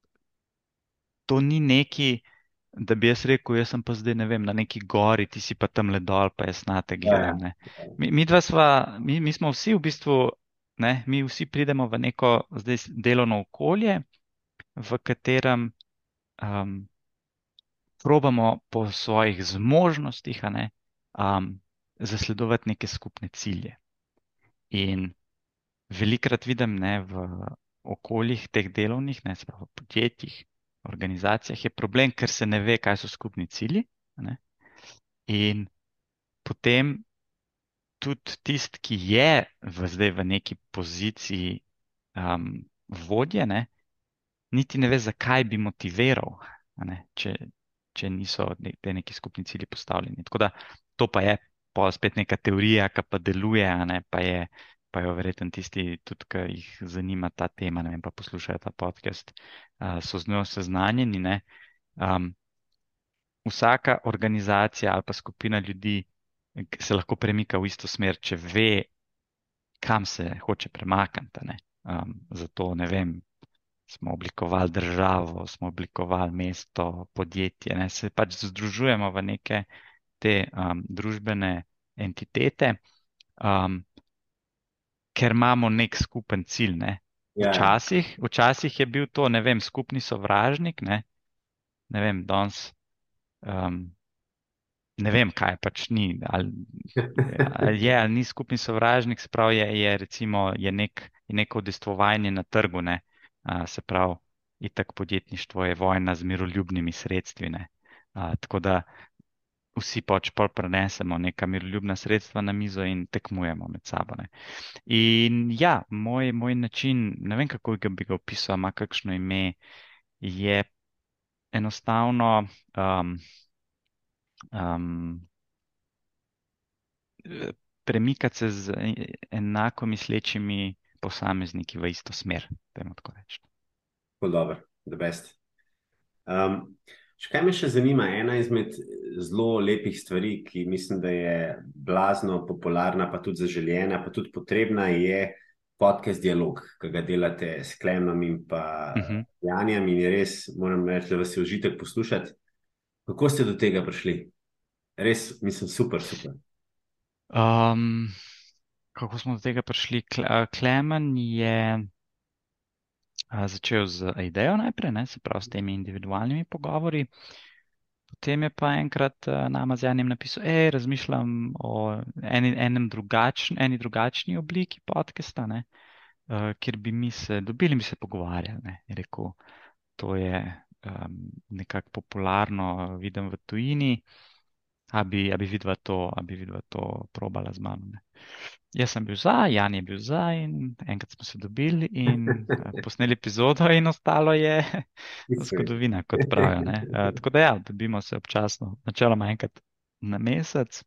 Speaker 2: to ni neki, da bi jaz rekel, jaz sem pa zdaj, ne vem, na neki gori, ti si pa tam le dol, pa jaz na te gledam, ne. Mi, mi dva sva, mi, mi smo vsi v bistvu, ne, mi vsi pridemo v neko zdaj delovno okolje, v katerem um, probamo po svojih zmožnostih, a ne, um, zasledovati neke skupne cilje. In velikrat vidim, ne, v okoljih teh delovnih, ne, se pravi v podjetjih, organizacijah je problem, ker se ne ve, kaj so skupni cilji. Ne? In potem tudi tist, ki je v, zdaj v neki poziciji um, vodje, ne? Niti ne ve, zakaj bi motiviral, ne? Če, če niso ne, te neki skupni cilji postavljeni. Tako da to pa je pa spet neka teorija, ki pa deluje, a ne, pa je pa jo verjetno tisti, tudi, ki jih zanima ta tema, ne vem, pa poslušajo ta podcast, uh, so z njo seznanjeni, ne. Um, vsaka organizacija ali pa skupina ljudi se lahko premika v isto smer, če ve, kam se hoče premakniti, ne. Um, zato, ne vem, smo oblikovali državo, smo oblikovali mesto, podjetje, ne, se pač združujemo v neke te um, družbene entitete, um, ker imamo nek skupen cilj, ne.
Speaker 1: Ja.
Speaker 2: Včasih, včasih je bil to, ne vem, skupni sovražnik, ne, ne vem, danes, um, ne vem, kaj pač ni, ali, ali je, ali ni skupni sovražnik, se pravi, je, je recimo, je, nek, je neko udejstvovanje na trgu, ne, a, se pravi, itak podjetništvo je vojna z miroljubnimi sredstvi, ne, a, tako da vsi pač pol prenesemo neka miroljubna sredstva na mizo in tekmujemo med sabo, ne. In ja, moj, moj način, ne vem, kako ga bi ga opisal, ima kakšno ime, je enostavno um, um, premikati se z enako mislečimi posamezniki v isto smer, dajmo tako reči.
Speaker 1: Tako dobro, the best. Um, še kaj me še zanima, ena izmed zelo lepih stvari, ki mislim, da je blazno popularna, pa tudi zaželjena, pa tudi potrebna, je podcast Dialog, ki ga delate s Klemnom in pa
Speaker 2: Mhm.
Speaker 1: Janjem in je res, moram reči, da vas je užitek poslušati. Kako ste do tega prišli? res, mislim, super, super.
Speaker 2: Um, kako smo do tega prišli? Kle- a, Klemen je a, začel z idejo najprej, ne, se pravi s temi individualnimi pogovori. Potem je pa enkrat a, nama z Janjem napisal, hej, razmišljam o eni, enem drugačn, eni drugačni obliki podcasta, ne, a, kjer bi mi se dobili in bi se pogovarjali. Ne. Je rekel, to je um, nekako popularno, vidim v tujini. A bi, a bi vidva to, a bi vidva to probala z mano. Ne. Jaz sem bil za, Jan je bil za in enkrat smo se dobili in eh, posneli epizodo in ostalo je zgodovina, kot pravijo. Ne. Eh, Tako da ja, dobimo se občasno, načeloma enkrat na mesec.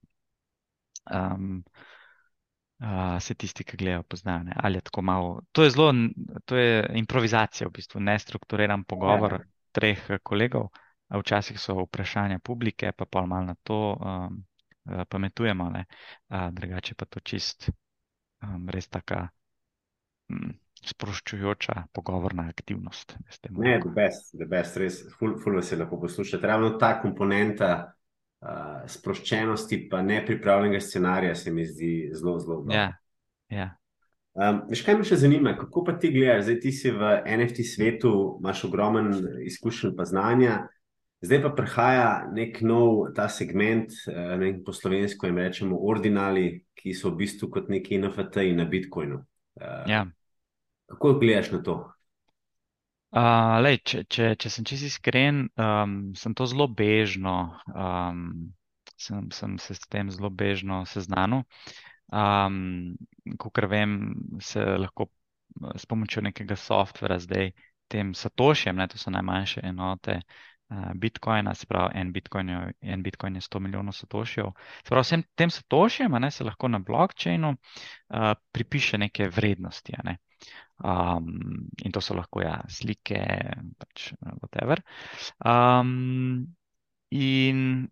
Speaker 2: Um, uh, se tisti, ki gledajo, poznajo. Ne. Ali je tako malo, to je zelo, n- to je improvizacija v bistvu, nestrukturiran pogovor
Speaker 1: Ja.
Speaker 2: treh eh, kolegov. A Včasih so vprašanja publike, pa pol malo na to um, eh, pametujemo, ne. A, drugače pa to čist um, res taka mm, sproščujoča pogovorna aktivnost, bi s tem
Speaker 1: Ne,
Speaker 2: rekel.
Speaker 1: the best, the best, res, ful, ful vas je lepo poslušati. Ravno ta komponenta uh, sproščenosti pa nepripravljenega scenarija se mi zdi zelo, zelo dobra.
Speaker 2: Ja, ja,
Speaker 1: Um, veš, kaj me še zanima, kako pa ti gledaš? Zdaj ti si v N F T svetu, imaš ogromen izkušenj pa znanja, zdaj pa prihaja nek nov ta segment, uh, ne vem po slovensko jim rečemo ordinali, ki so v bistvu kot neki N F T-ji na Bitcoinu. Uh,
Speaker 2: ja.
Speaker 1: kako gledaš na to?
Speaker 2: Uh, lej, če, če, če sem čisto iskren, um, sem to zelo bežno, um, sem, sem se s tem zelo bežno seznanil. Um, Kakor vem, se lahko eh, s pomočjo nekega softvera zdaj tem satošijem, ne, to so najmanjše enote uh, Bitcoina, se pravi, en Bitcoin je, en Bitcoin je sto milijonov satošijev. Se pravi, vsem tem satošijem, a ne, se lahko na blockchainu uh, pripiše neke vrednosti, a ne. Um, in to so lahko ja, slike, pač whatever. Um, in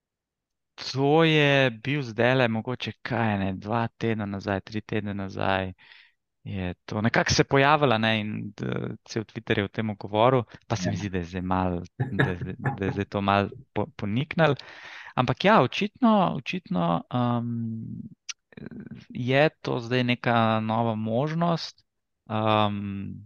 Speaker 2: to je bil zdaj le mogoče kaj, ne, dva tedna nazaj, tri tedne nazaj. Je to nekako se pojavila, ne, in d- cel Twitter je o tem govoril, pa se mi zdi, da je zdaj mal, da, je zdaj- da je zdaj to mal po, poniknilo. Ampak ja, očitno, očitno um, je to zdaj neka nova možnost. Um,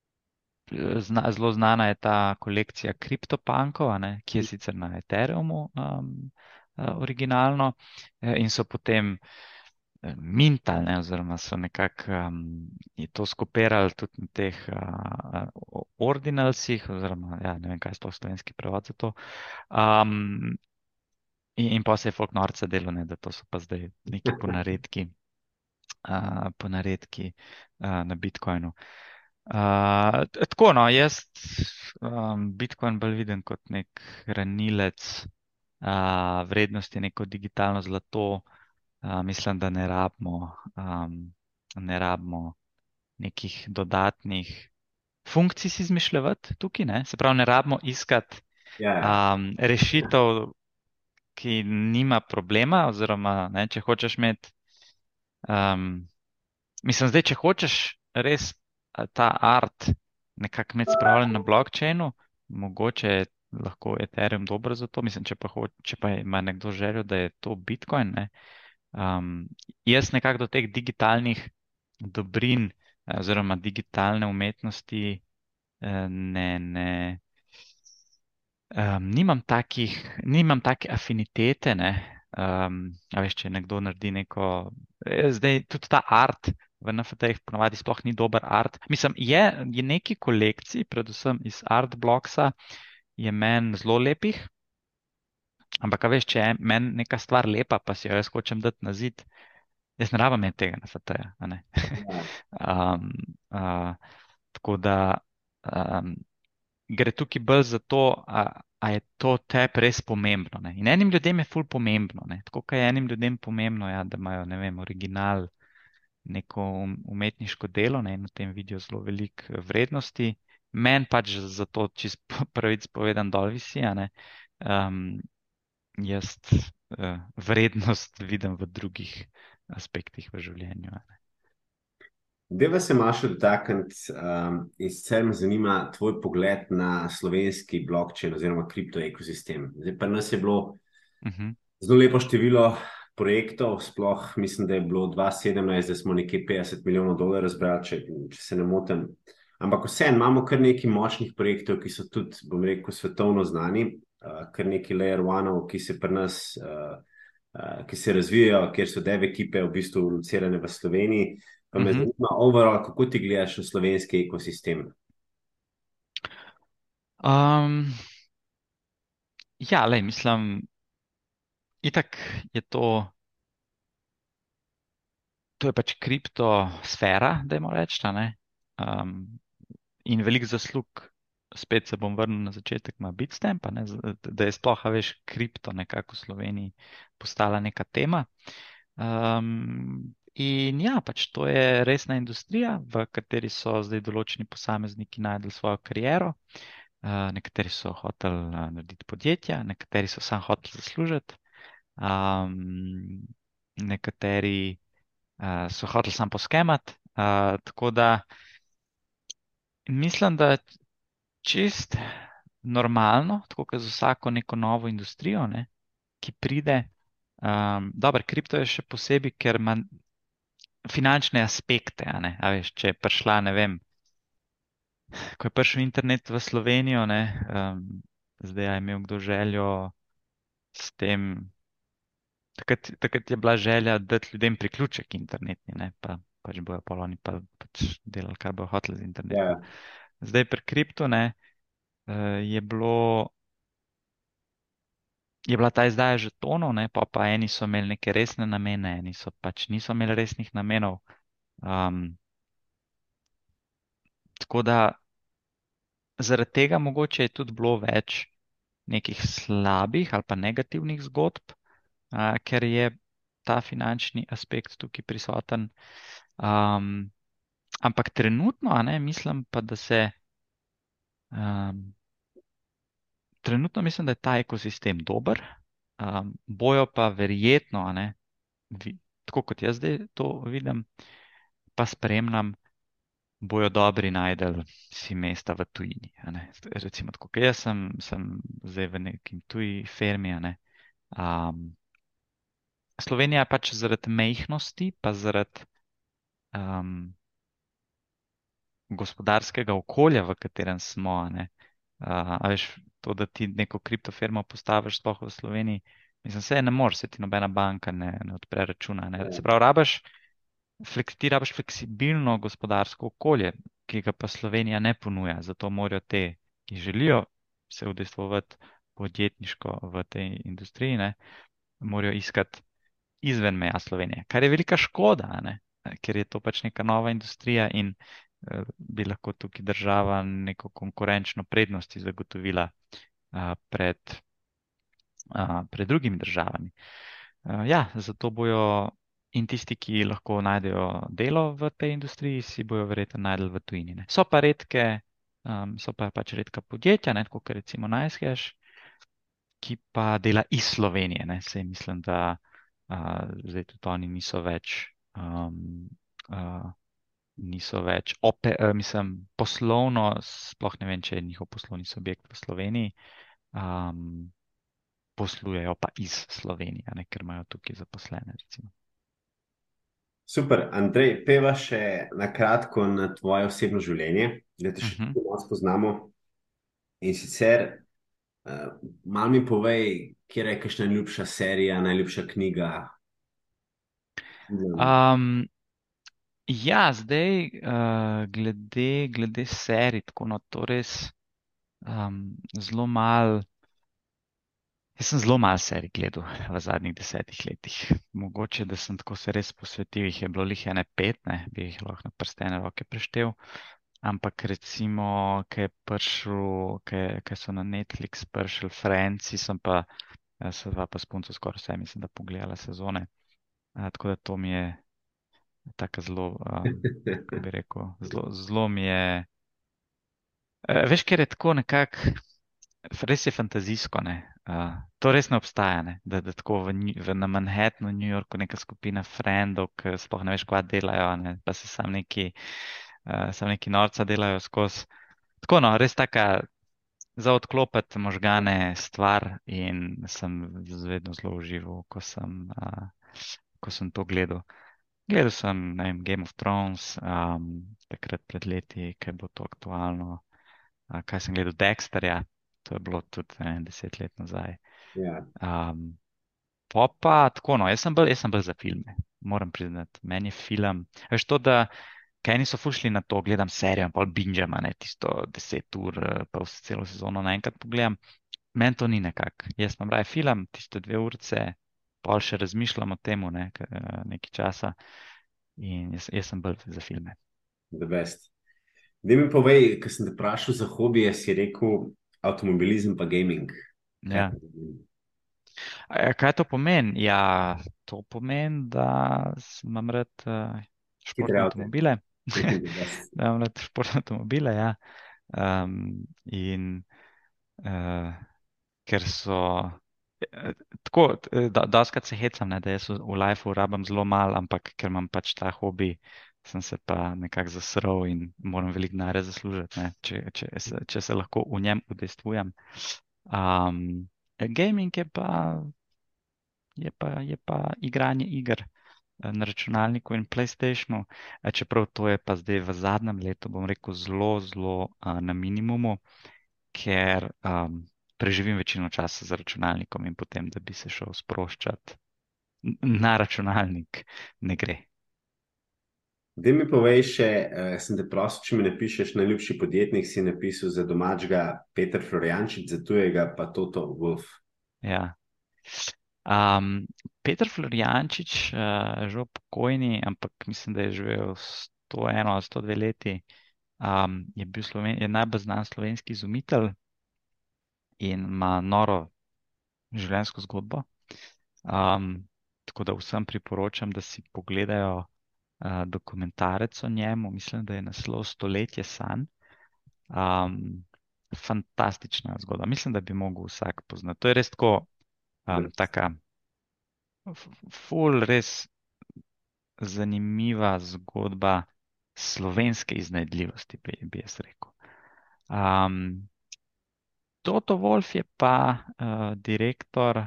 Speaker 2: zna, zelo znana je ta kolekcija kriptopankov, a ne, ki je sicer na Ethereumu um, uh, originalno eh, in so potem eh, mintali, ne, oziroma so nekako um, je to skopirali tudi na teh uh, uh, ordinalsih, oziroma ja, ne vem, kaj je sploh slovenski prevod za to. Um, in, in pa se je folk norca delal, ne, da to so pa zdaj neki ponaredki, uh, ponaredki uh, na Bitcoinu. Uh, t- tako, no, jaz um, Bitcoin bolj vidim kot nek hranilec uh, vrednosti, neko digitalno zlato. Uh, mislim, da ne rabimo, um, ne rabimo nekih dodatnih funkcij si izmišljati tukaj, ne? Se pravi, ne rabimo iskati
Speaker 1: Ja, ja.
Speaker 2: um, rešitev, ki nima problema, oziroma ne, če hočeš imeti um, mislim, zdaj, če hočeš res a, ta art nekako imeti spravljen na blockchainu, mogoče je lahko Ethereum dobro za to. Mislim, če pa, ho, če pa ima nekdo željo, da je to Bitcoin, ne. Um, jaz nekako do teh digitalnih dobrin eh, oziroma digitalne umetnosti eh, ne, ne, um, nimam takih, nimam take afinitete, ne. Um, a veš, če nekdo naredi neko, eh, zdaj tudi ta art v N F T-jih ponavadi sploh ni dober art. Mislim, je, je neki kolekcij, predvsem iz Artblocksa, je meni zelo lepih, ampak a veš, če je meni neka stvar lepa, pa si jo jaz hočem dati na zid, jaz ne rabim imeti tega N F T-ja, a ne.
Speaker 1: Ja.
Speaker 2: um, uh, tako da um, gre tukaj bolj za to, a, a je to tebi res pomembno. Ne? In enim ljudem je ful pomembno. Ne? Tako kot je enim ljudem pomembno, ja, da imajo, ne vem, original, neko um- umetniško delo, ne? In v tem vidijo zelo veliko vrednosti. Meni pač za to, čist pravic povedan, dol visi, a ne. Um, jaz uh, vrednost vidim v drugih aspektih v življenju. a ne.
Speaker 1: Deva se malo še dotakniti, um, in sicer me zanima tvoj pogled na slovenski blockchain oziroma kripto ekosistem. Zdaj, pri nas je bilo
Speaker 2: Mhm.
Speaker 1: Zelo lepo število projektov, sploh mislim, da je bilo dva tisoč sedemnajst, da smo nekje petdeset milijonov dolarjev zbrali, če, če se ne motim. Ampak vseeno imamo kar nekaj močnih projektov, ki so tudi, bom rekel, svetovno znani, uh, kar nekaj layer one-ov, ki se pri nas, uh, uh, ki se razvijajo, kjer so dev ekipe v bistvu locirane v Sloveniji. Pa me
Speaker 2: Mhm.
Speaker 1: zanima, overall, kako ti gledaš v slovenski ekosistem?
Speaker 2: Um, ja, lej, mislim, itak je to, to je pač kriptosfera, dajmo reči, a ne. Um, in veliko zaslug, spet se bom vrnil na začetek, ima Bitstamp, a ne, z- da je sploh, a veš, kripto nekako v Sloveniji postala neka tema. Um, in ja, pač to je resna industrija, v kateri so zdaj določeni posamezniki najdli svojo kariero. Uh, nekateri so hoteli uh, narediti podjetja, nekateri so samo hoteli zaslužiti, um, nekateri uh, so hoteli samo poskemati. Uh, tako da mislim, da čist normalno, tako kot z vsako neko novo industrijo, ne, ki pride. Um, dobro, kripto je še posebej, ker ima finančne aspekte. A ne, a veš, če je prišla, ne vem, ko je prišel internet v Slovenijo, ne, um, zdaj a je imel kdo željo s tem. Takrat, takrat je bila želja dati ljudem priključek internetni, ne, pa pač bojo pol oni pa pač delali, kar bojo hoteli z internetom.
Speaker 1: Ja,
Speaker 2: Zdaj pri kriptu, ne, eh, je bilo, je bila ta izdaja žetonov, ne, pa pa eni so imeli neke resne namene, eni so pač niso imeli resnih namenov. Um, tako da zaradi tega mogoče je tudi bilo več nekih slabih ali pa negativnih zgodb, a, ker je ta finančni aspekt tukaj prisoten. Um, ampak trenutno, a ne, mislim pa, da se um, trenutno mislim, da je ta ekosistem dober, um, bojo pa verjetno, a ne, vi, tako kot jaz zdaj to vidim, pa spremljam, bojo dobri najdel si mesta v tujini. A ne. Recimo, tako kot jaz sem, sem zdaj v nekim tuji firmi, a ne. Um, Slovenija pač zaradi majhnosti, pa zaradi um, gospodarskega okolja, v katerem smo, a ne. Uh, a veš, to, da ti neko kriptofirmo postaviš sploh v Sloveniji, mislim, se ne moreš, se ti nobena banka ne, ne odpre računa. Ne. Se pravi, rabaš, flek, ti rabaš fleksibilno gospodarsko okolje, ki ga pa Slovenija ne ponuja. Zato morajo te, ki želijo se udejstvovati podjetniško v tej industriji, ne, morajo iskati izven meja Slovenije, kar je velika škoda, a ne, ker je to pač neka nova industrija in eh, bi lahko tukaj država neko konkurenčno prednost zagotovila a, pred, a, pred drugimi državami. A, ja, zato bojo in tisti, ki lahko najdejo delo v tej industriji, si bojo verjetno najdel v tujini. Ne. So pa redke, um, so pa pač redka podjetja, ne, tako kot recimo Nicehash, ki pa dela iz Slovenije. Ne. Sej mislim, da uh, zdaj tudi oni niso več, um, uh, niso več ope, uh, mislim, poslovno, sploh ne vem, če je njihov poslovni subjekt v Sloveniji, um, poslujejo pa iz Slovenije, ne, ker imajo tukaj zaposlene, recimo.
Speaker 1: super. Andrej, peva še na kratko na tvoje osebno življenje, da te še
Speaker 2: Mhm.
Speaker 1: malo spoznamo. In sicer, uh, malo mi povej, kje je kakšna najljubša serija, najljubša knjiga. film?
Speaker 2: Um, ja, zdaj uh, glede, glede serij, tako no, to res um, zelo malo. Jaz sem zelo malo serij gledal v zadnjih desetih letih. Mogoče, da sem tako se res posvetil, jih je bilo lih ene pet, ne, bi jih lahko na prstene roke preštel. Ampak recimo, ko je prišel, ko so na Netflix prišli Friendsi, sem pa, eh, se dva pa s punco skoraj vse, mislim, da pogledala sezone. A, tako da to mi je tako zelo, um, kako bi rekel, zelo, zelo mi je. Eh, veš, ker je tako nekako. Res je fantazijsko, ne. Uh, to res ne obstaja, ne. Da, da tako v, Nju- v, na Manhattnu, v New Yorku, neka skupina frendov, ki sploh ne veš, kva delajo, ne. Pa se sam neki, uh, sam neki norca delajo skozi. Tako no, res taka za odklopiti možgane stvar in sem vedno zelo užival, ko sem, uh, ko sem to gledal. Gledal sem, ne vem, Game of Thrones, um, takrat pred leti, kaj bo to aktualno. Uh, kaj sem gledal, Dexterja, to je bilo tudi ne, deset let nazaj.
Speaker 1: Ja,
Speaker 2: Um, pa pa tako, no, jaz sem bolj, jaz sem bolj za filme, moram priznati. Meni je film, veš to, da kaj niso ful šli na to, gledam serijo in pol bingeam, a ne tisto deset ur, eh, pa vse celo sezono naenkrat pogledam. Meni to ni nekak. Jaz imam raje film, tiste dve urce, pol še razmišljam o tem, ne, k- eh, nekaj časa in jaz, jaz sem bolj za filme.
Speaker 1: the best. Daj mi povej, ker sem te vprašal za hobije, si rekel avtomobilizem pa gaming. Kaj
Speaker 2: Ja.
Speaker 1: to pomeni?
Speaker 2: A, kaj to pomeni? Ja, to pomeni, da s- imam rad eh,
Speaker 1: Hitre
Speaker 2: športne
Speaker 1: avte.
Speaker 2: avtomobile.
Speaker 1: The best.
Speaker 2: Da imam rad športne avtomobile, ja. Um, in uh, ker so eh, tako, eh, da, doskrat se hecam, ne, da jaz v, v lifeu rabim zelo malo, ampak ker imam pač ta hobi, sem se pa nekako zasral in moram veliko denarja zaslužiti, ne, če, če, se, če se lahko v njem udejstvujem. Um, gaming je pa, je pa, je pa igranje iger eh, na računalniku in PlayStationu, eh, čeprav to je pa zdaj v zadnjem letu, bom rekel, zelo, zelo uh, na minimumu, ker um, preživim večino časa za računalnikom in potem, da bi se šel sproščati n- na računalnik, ne gre.
Speaker 1: Daj mi povej še, uh, sem te prosil, če mi napišeš najljubši podjetnik, si napisal za domačega Peter Florjančič, za tujega pa Toto Wolf.
Speaker 2: Ja. Um, Peter Florjančič, uh, žal pokojni, ampak mislim, da je živel sto eno ali sto dve leti, um, je bil Sloven, je najbolj znan slovenski izumitelj in ima noro življenjsko zgodbo. Um, tako da vsem priporočam, da si pogledajo uh, dokumentarec o njemu, mislim, da je naslov Stoletje sanj. Um, fantastična zgodba. Mislim, da bi mogel vsak poznati. To je res tako, um, taka f- ful, res zanimiva zgodba slovenske iznajdljivosti, bi, bi jaz rekel. Um, Toto Wolf je pa uh, direktor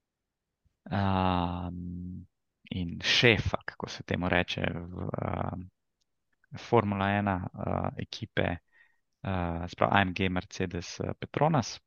Speaker 2: um, in šef, ali kako se temu reče, v um, Formula ena uh, ekipe, uh, sprav A M G Mercedes uh, Petronas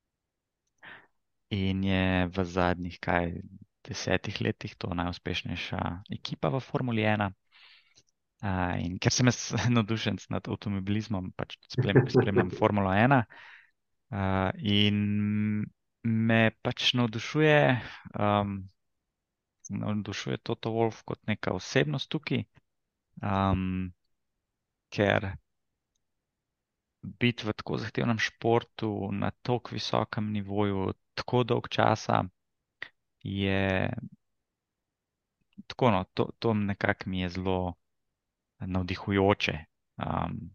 Speaker 2: in je v zadnjih kaj desetih letih to najuspešnejša ekipa v Formuli ena. Uh, in ker sem jaz navdušen nad avtomobilizmom, pač sprem, spremljam Formulo ena uh, in me pač navdušuje, um, navdušuje Toto Wolff kot neka osebnost tukaj, um, ker biti v tako zahtevnem športu na tako visokem nivoju tako dolg časa je tako, no, to, to nekako mi je zelo navdihujoče. Um,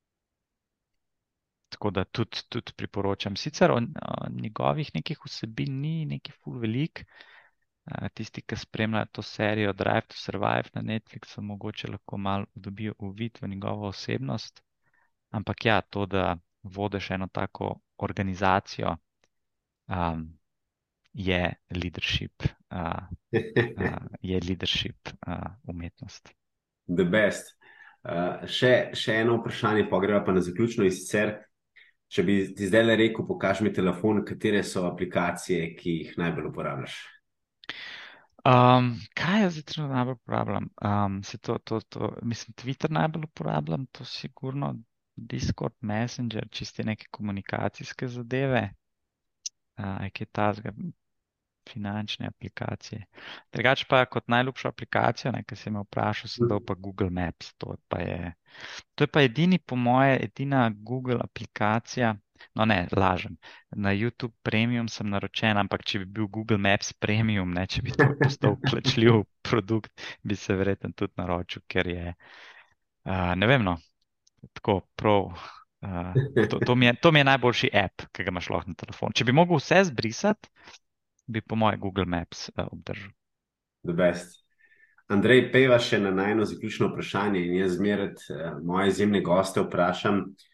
Speaker 2: tako da tudi, tudi priporočam. Sicer o, o njegovih nekih vsebin ni neki ful velik. Uh, tisti, ki spremljajo to serijo Drive to Survive na Netflixu, mogoče lahko malo dobijo uvid v njegovo osebnost. Ampak ja, to, da vodiš eno tako organizacijo, um, je leadership, uh, uh, je leadership uh, umetnost.
Speaker 1: The best. Uh, še, še eno vprašanje, pa greva pa na zaključno in sicer, če bi ti zdaj le rekel, pokaži mi telefon, katere so aplikacije, ki jih najbolj uporabljaš.
Speaker 2: Um, kaj jaz zdaj trenutno najbolj uporabljam? Um, se to, to, to, mislim, Twitter najbolj uporabljam, to sigurno, Discord, Messenger, čiste neke komunikacijske zadeve, uh, kaj tazga, finančne aplikacije. Drugače pa kot najljubša aplikacija, ne, ki si me vprašal, sem dal pa Google Maps. To pa je, to je pa edini, po moje, edina Google aplikacija. No, ne, lažem. Na YouTube Premium sem naročen, ampak če bi bil Google Maps Premium, ne, če bi to postal plačljiv produkt, bi se verjetno tudi naročil, ker je, uh, ne vem, no, tako prav. Uh, to, to, mi je, to mi je najboljši app, ki ga imaš lahko na telefonu. Če bi mogel vse zbrisati, bi po moje Google Maps uh, obdržal.
Speaker 1: The best. Andrej, pejva še na najno zaključno vprašanje in jaz zmeraj uh, moje izjemne goste vprašam,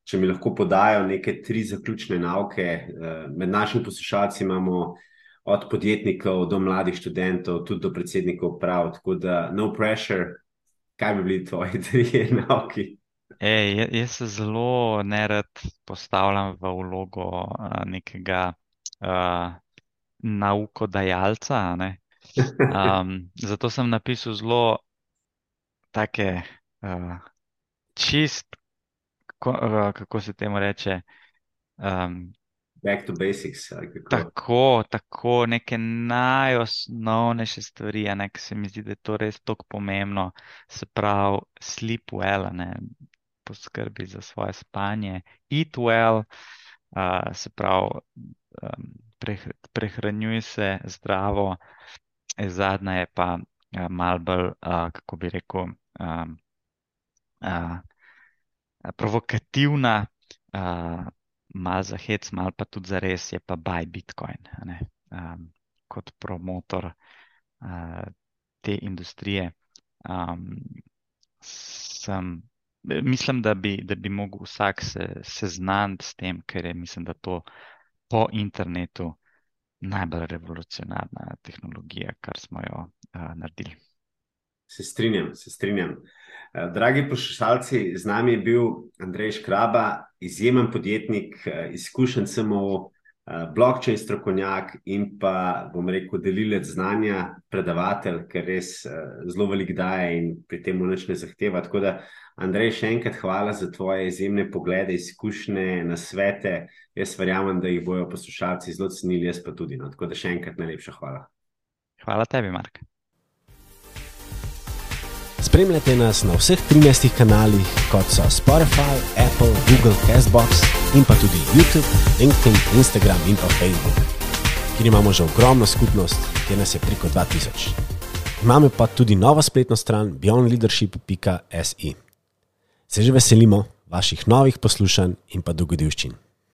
Speaker 1: če mi lahko podajo neke tri zaključne nauke. Med našimi poslušalci imamo od podjetnikov do mladih študentov, tudi do predsednikov uprav, tako da no pressure. Kaj bi bili tvoji trije nauki?
Speaker 2: Ej, jaz se zelo nerad postavljam v vlogo uh, nekega uh, naukodajalca, ne? Um, zato sem napisal zelo take uh, čist, ko, uh, kako se temu reče, um,
Speaker 1: back to basics.
Speaker 2: Tako, tako, neke najosnovnejše stvari, a ne, ki se mi zdi, da je to res toliko pomembno. Se pravi, sleep well, a ne, poskrbi za svoje spanje, eat well, uh, se pravi, um, preh, prehranjuj se zdravo. E, zadnja je pa uh, malo bolj, uh, kako bi rekel, um, uh, provokativna, uh, malo za hec, malo pa tudi za res, je pa buy Bitcoin, ne? Um, kot promotor uh, te industrije. Um, sem, mislim, da bi, da bi mogel vsak se seznaniti s tem, ker je, mislim, da to po internetu najbolj revolucionarna tehnologija, kar smo jo uh, naredili.
Speaker 1: Se strinjam, se strinjam. Dragi poslušalci, z nami je bil Andrej Škraba, izjemen podjetnik, izkušen C M O, blockchain strokovnjak in pa, bom rekel, delilec znanja, predavatelj, ker res zelo veliko daje in pri tem nič ne zahteva. Tako da, Andrej, še enkrat hvala za tvoje izjemne poglede, izkušnje, nasvete. Jaz verjamem, da jih bojo poslušalci zelo cenili, jaz pa tudi. No? Tako da še enkrat najlepša hvala.
Speaker 2: Hvala tebi, Mark.
Speaker 3: Spremljate nas na vseh trinajstih kanalih, kot so Spotify, Apple, Google, Castbox in pa tudi YouTube, LinkedIn, Instagram in pa Facebook, kjer imamo že ogromno skupnost, kjer nas je preko dva tisoč. Imamo pa tudi novo spletno stran beyond leadership pika s i. Se že veselimo vaših novih poslušanj in pa dogodivščin.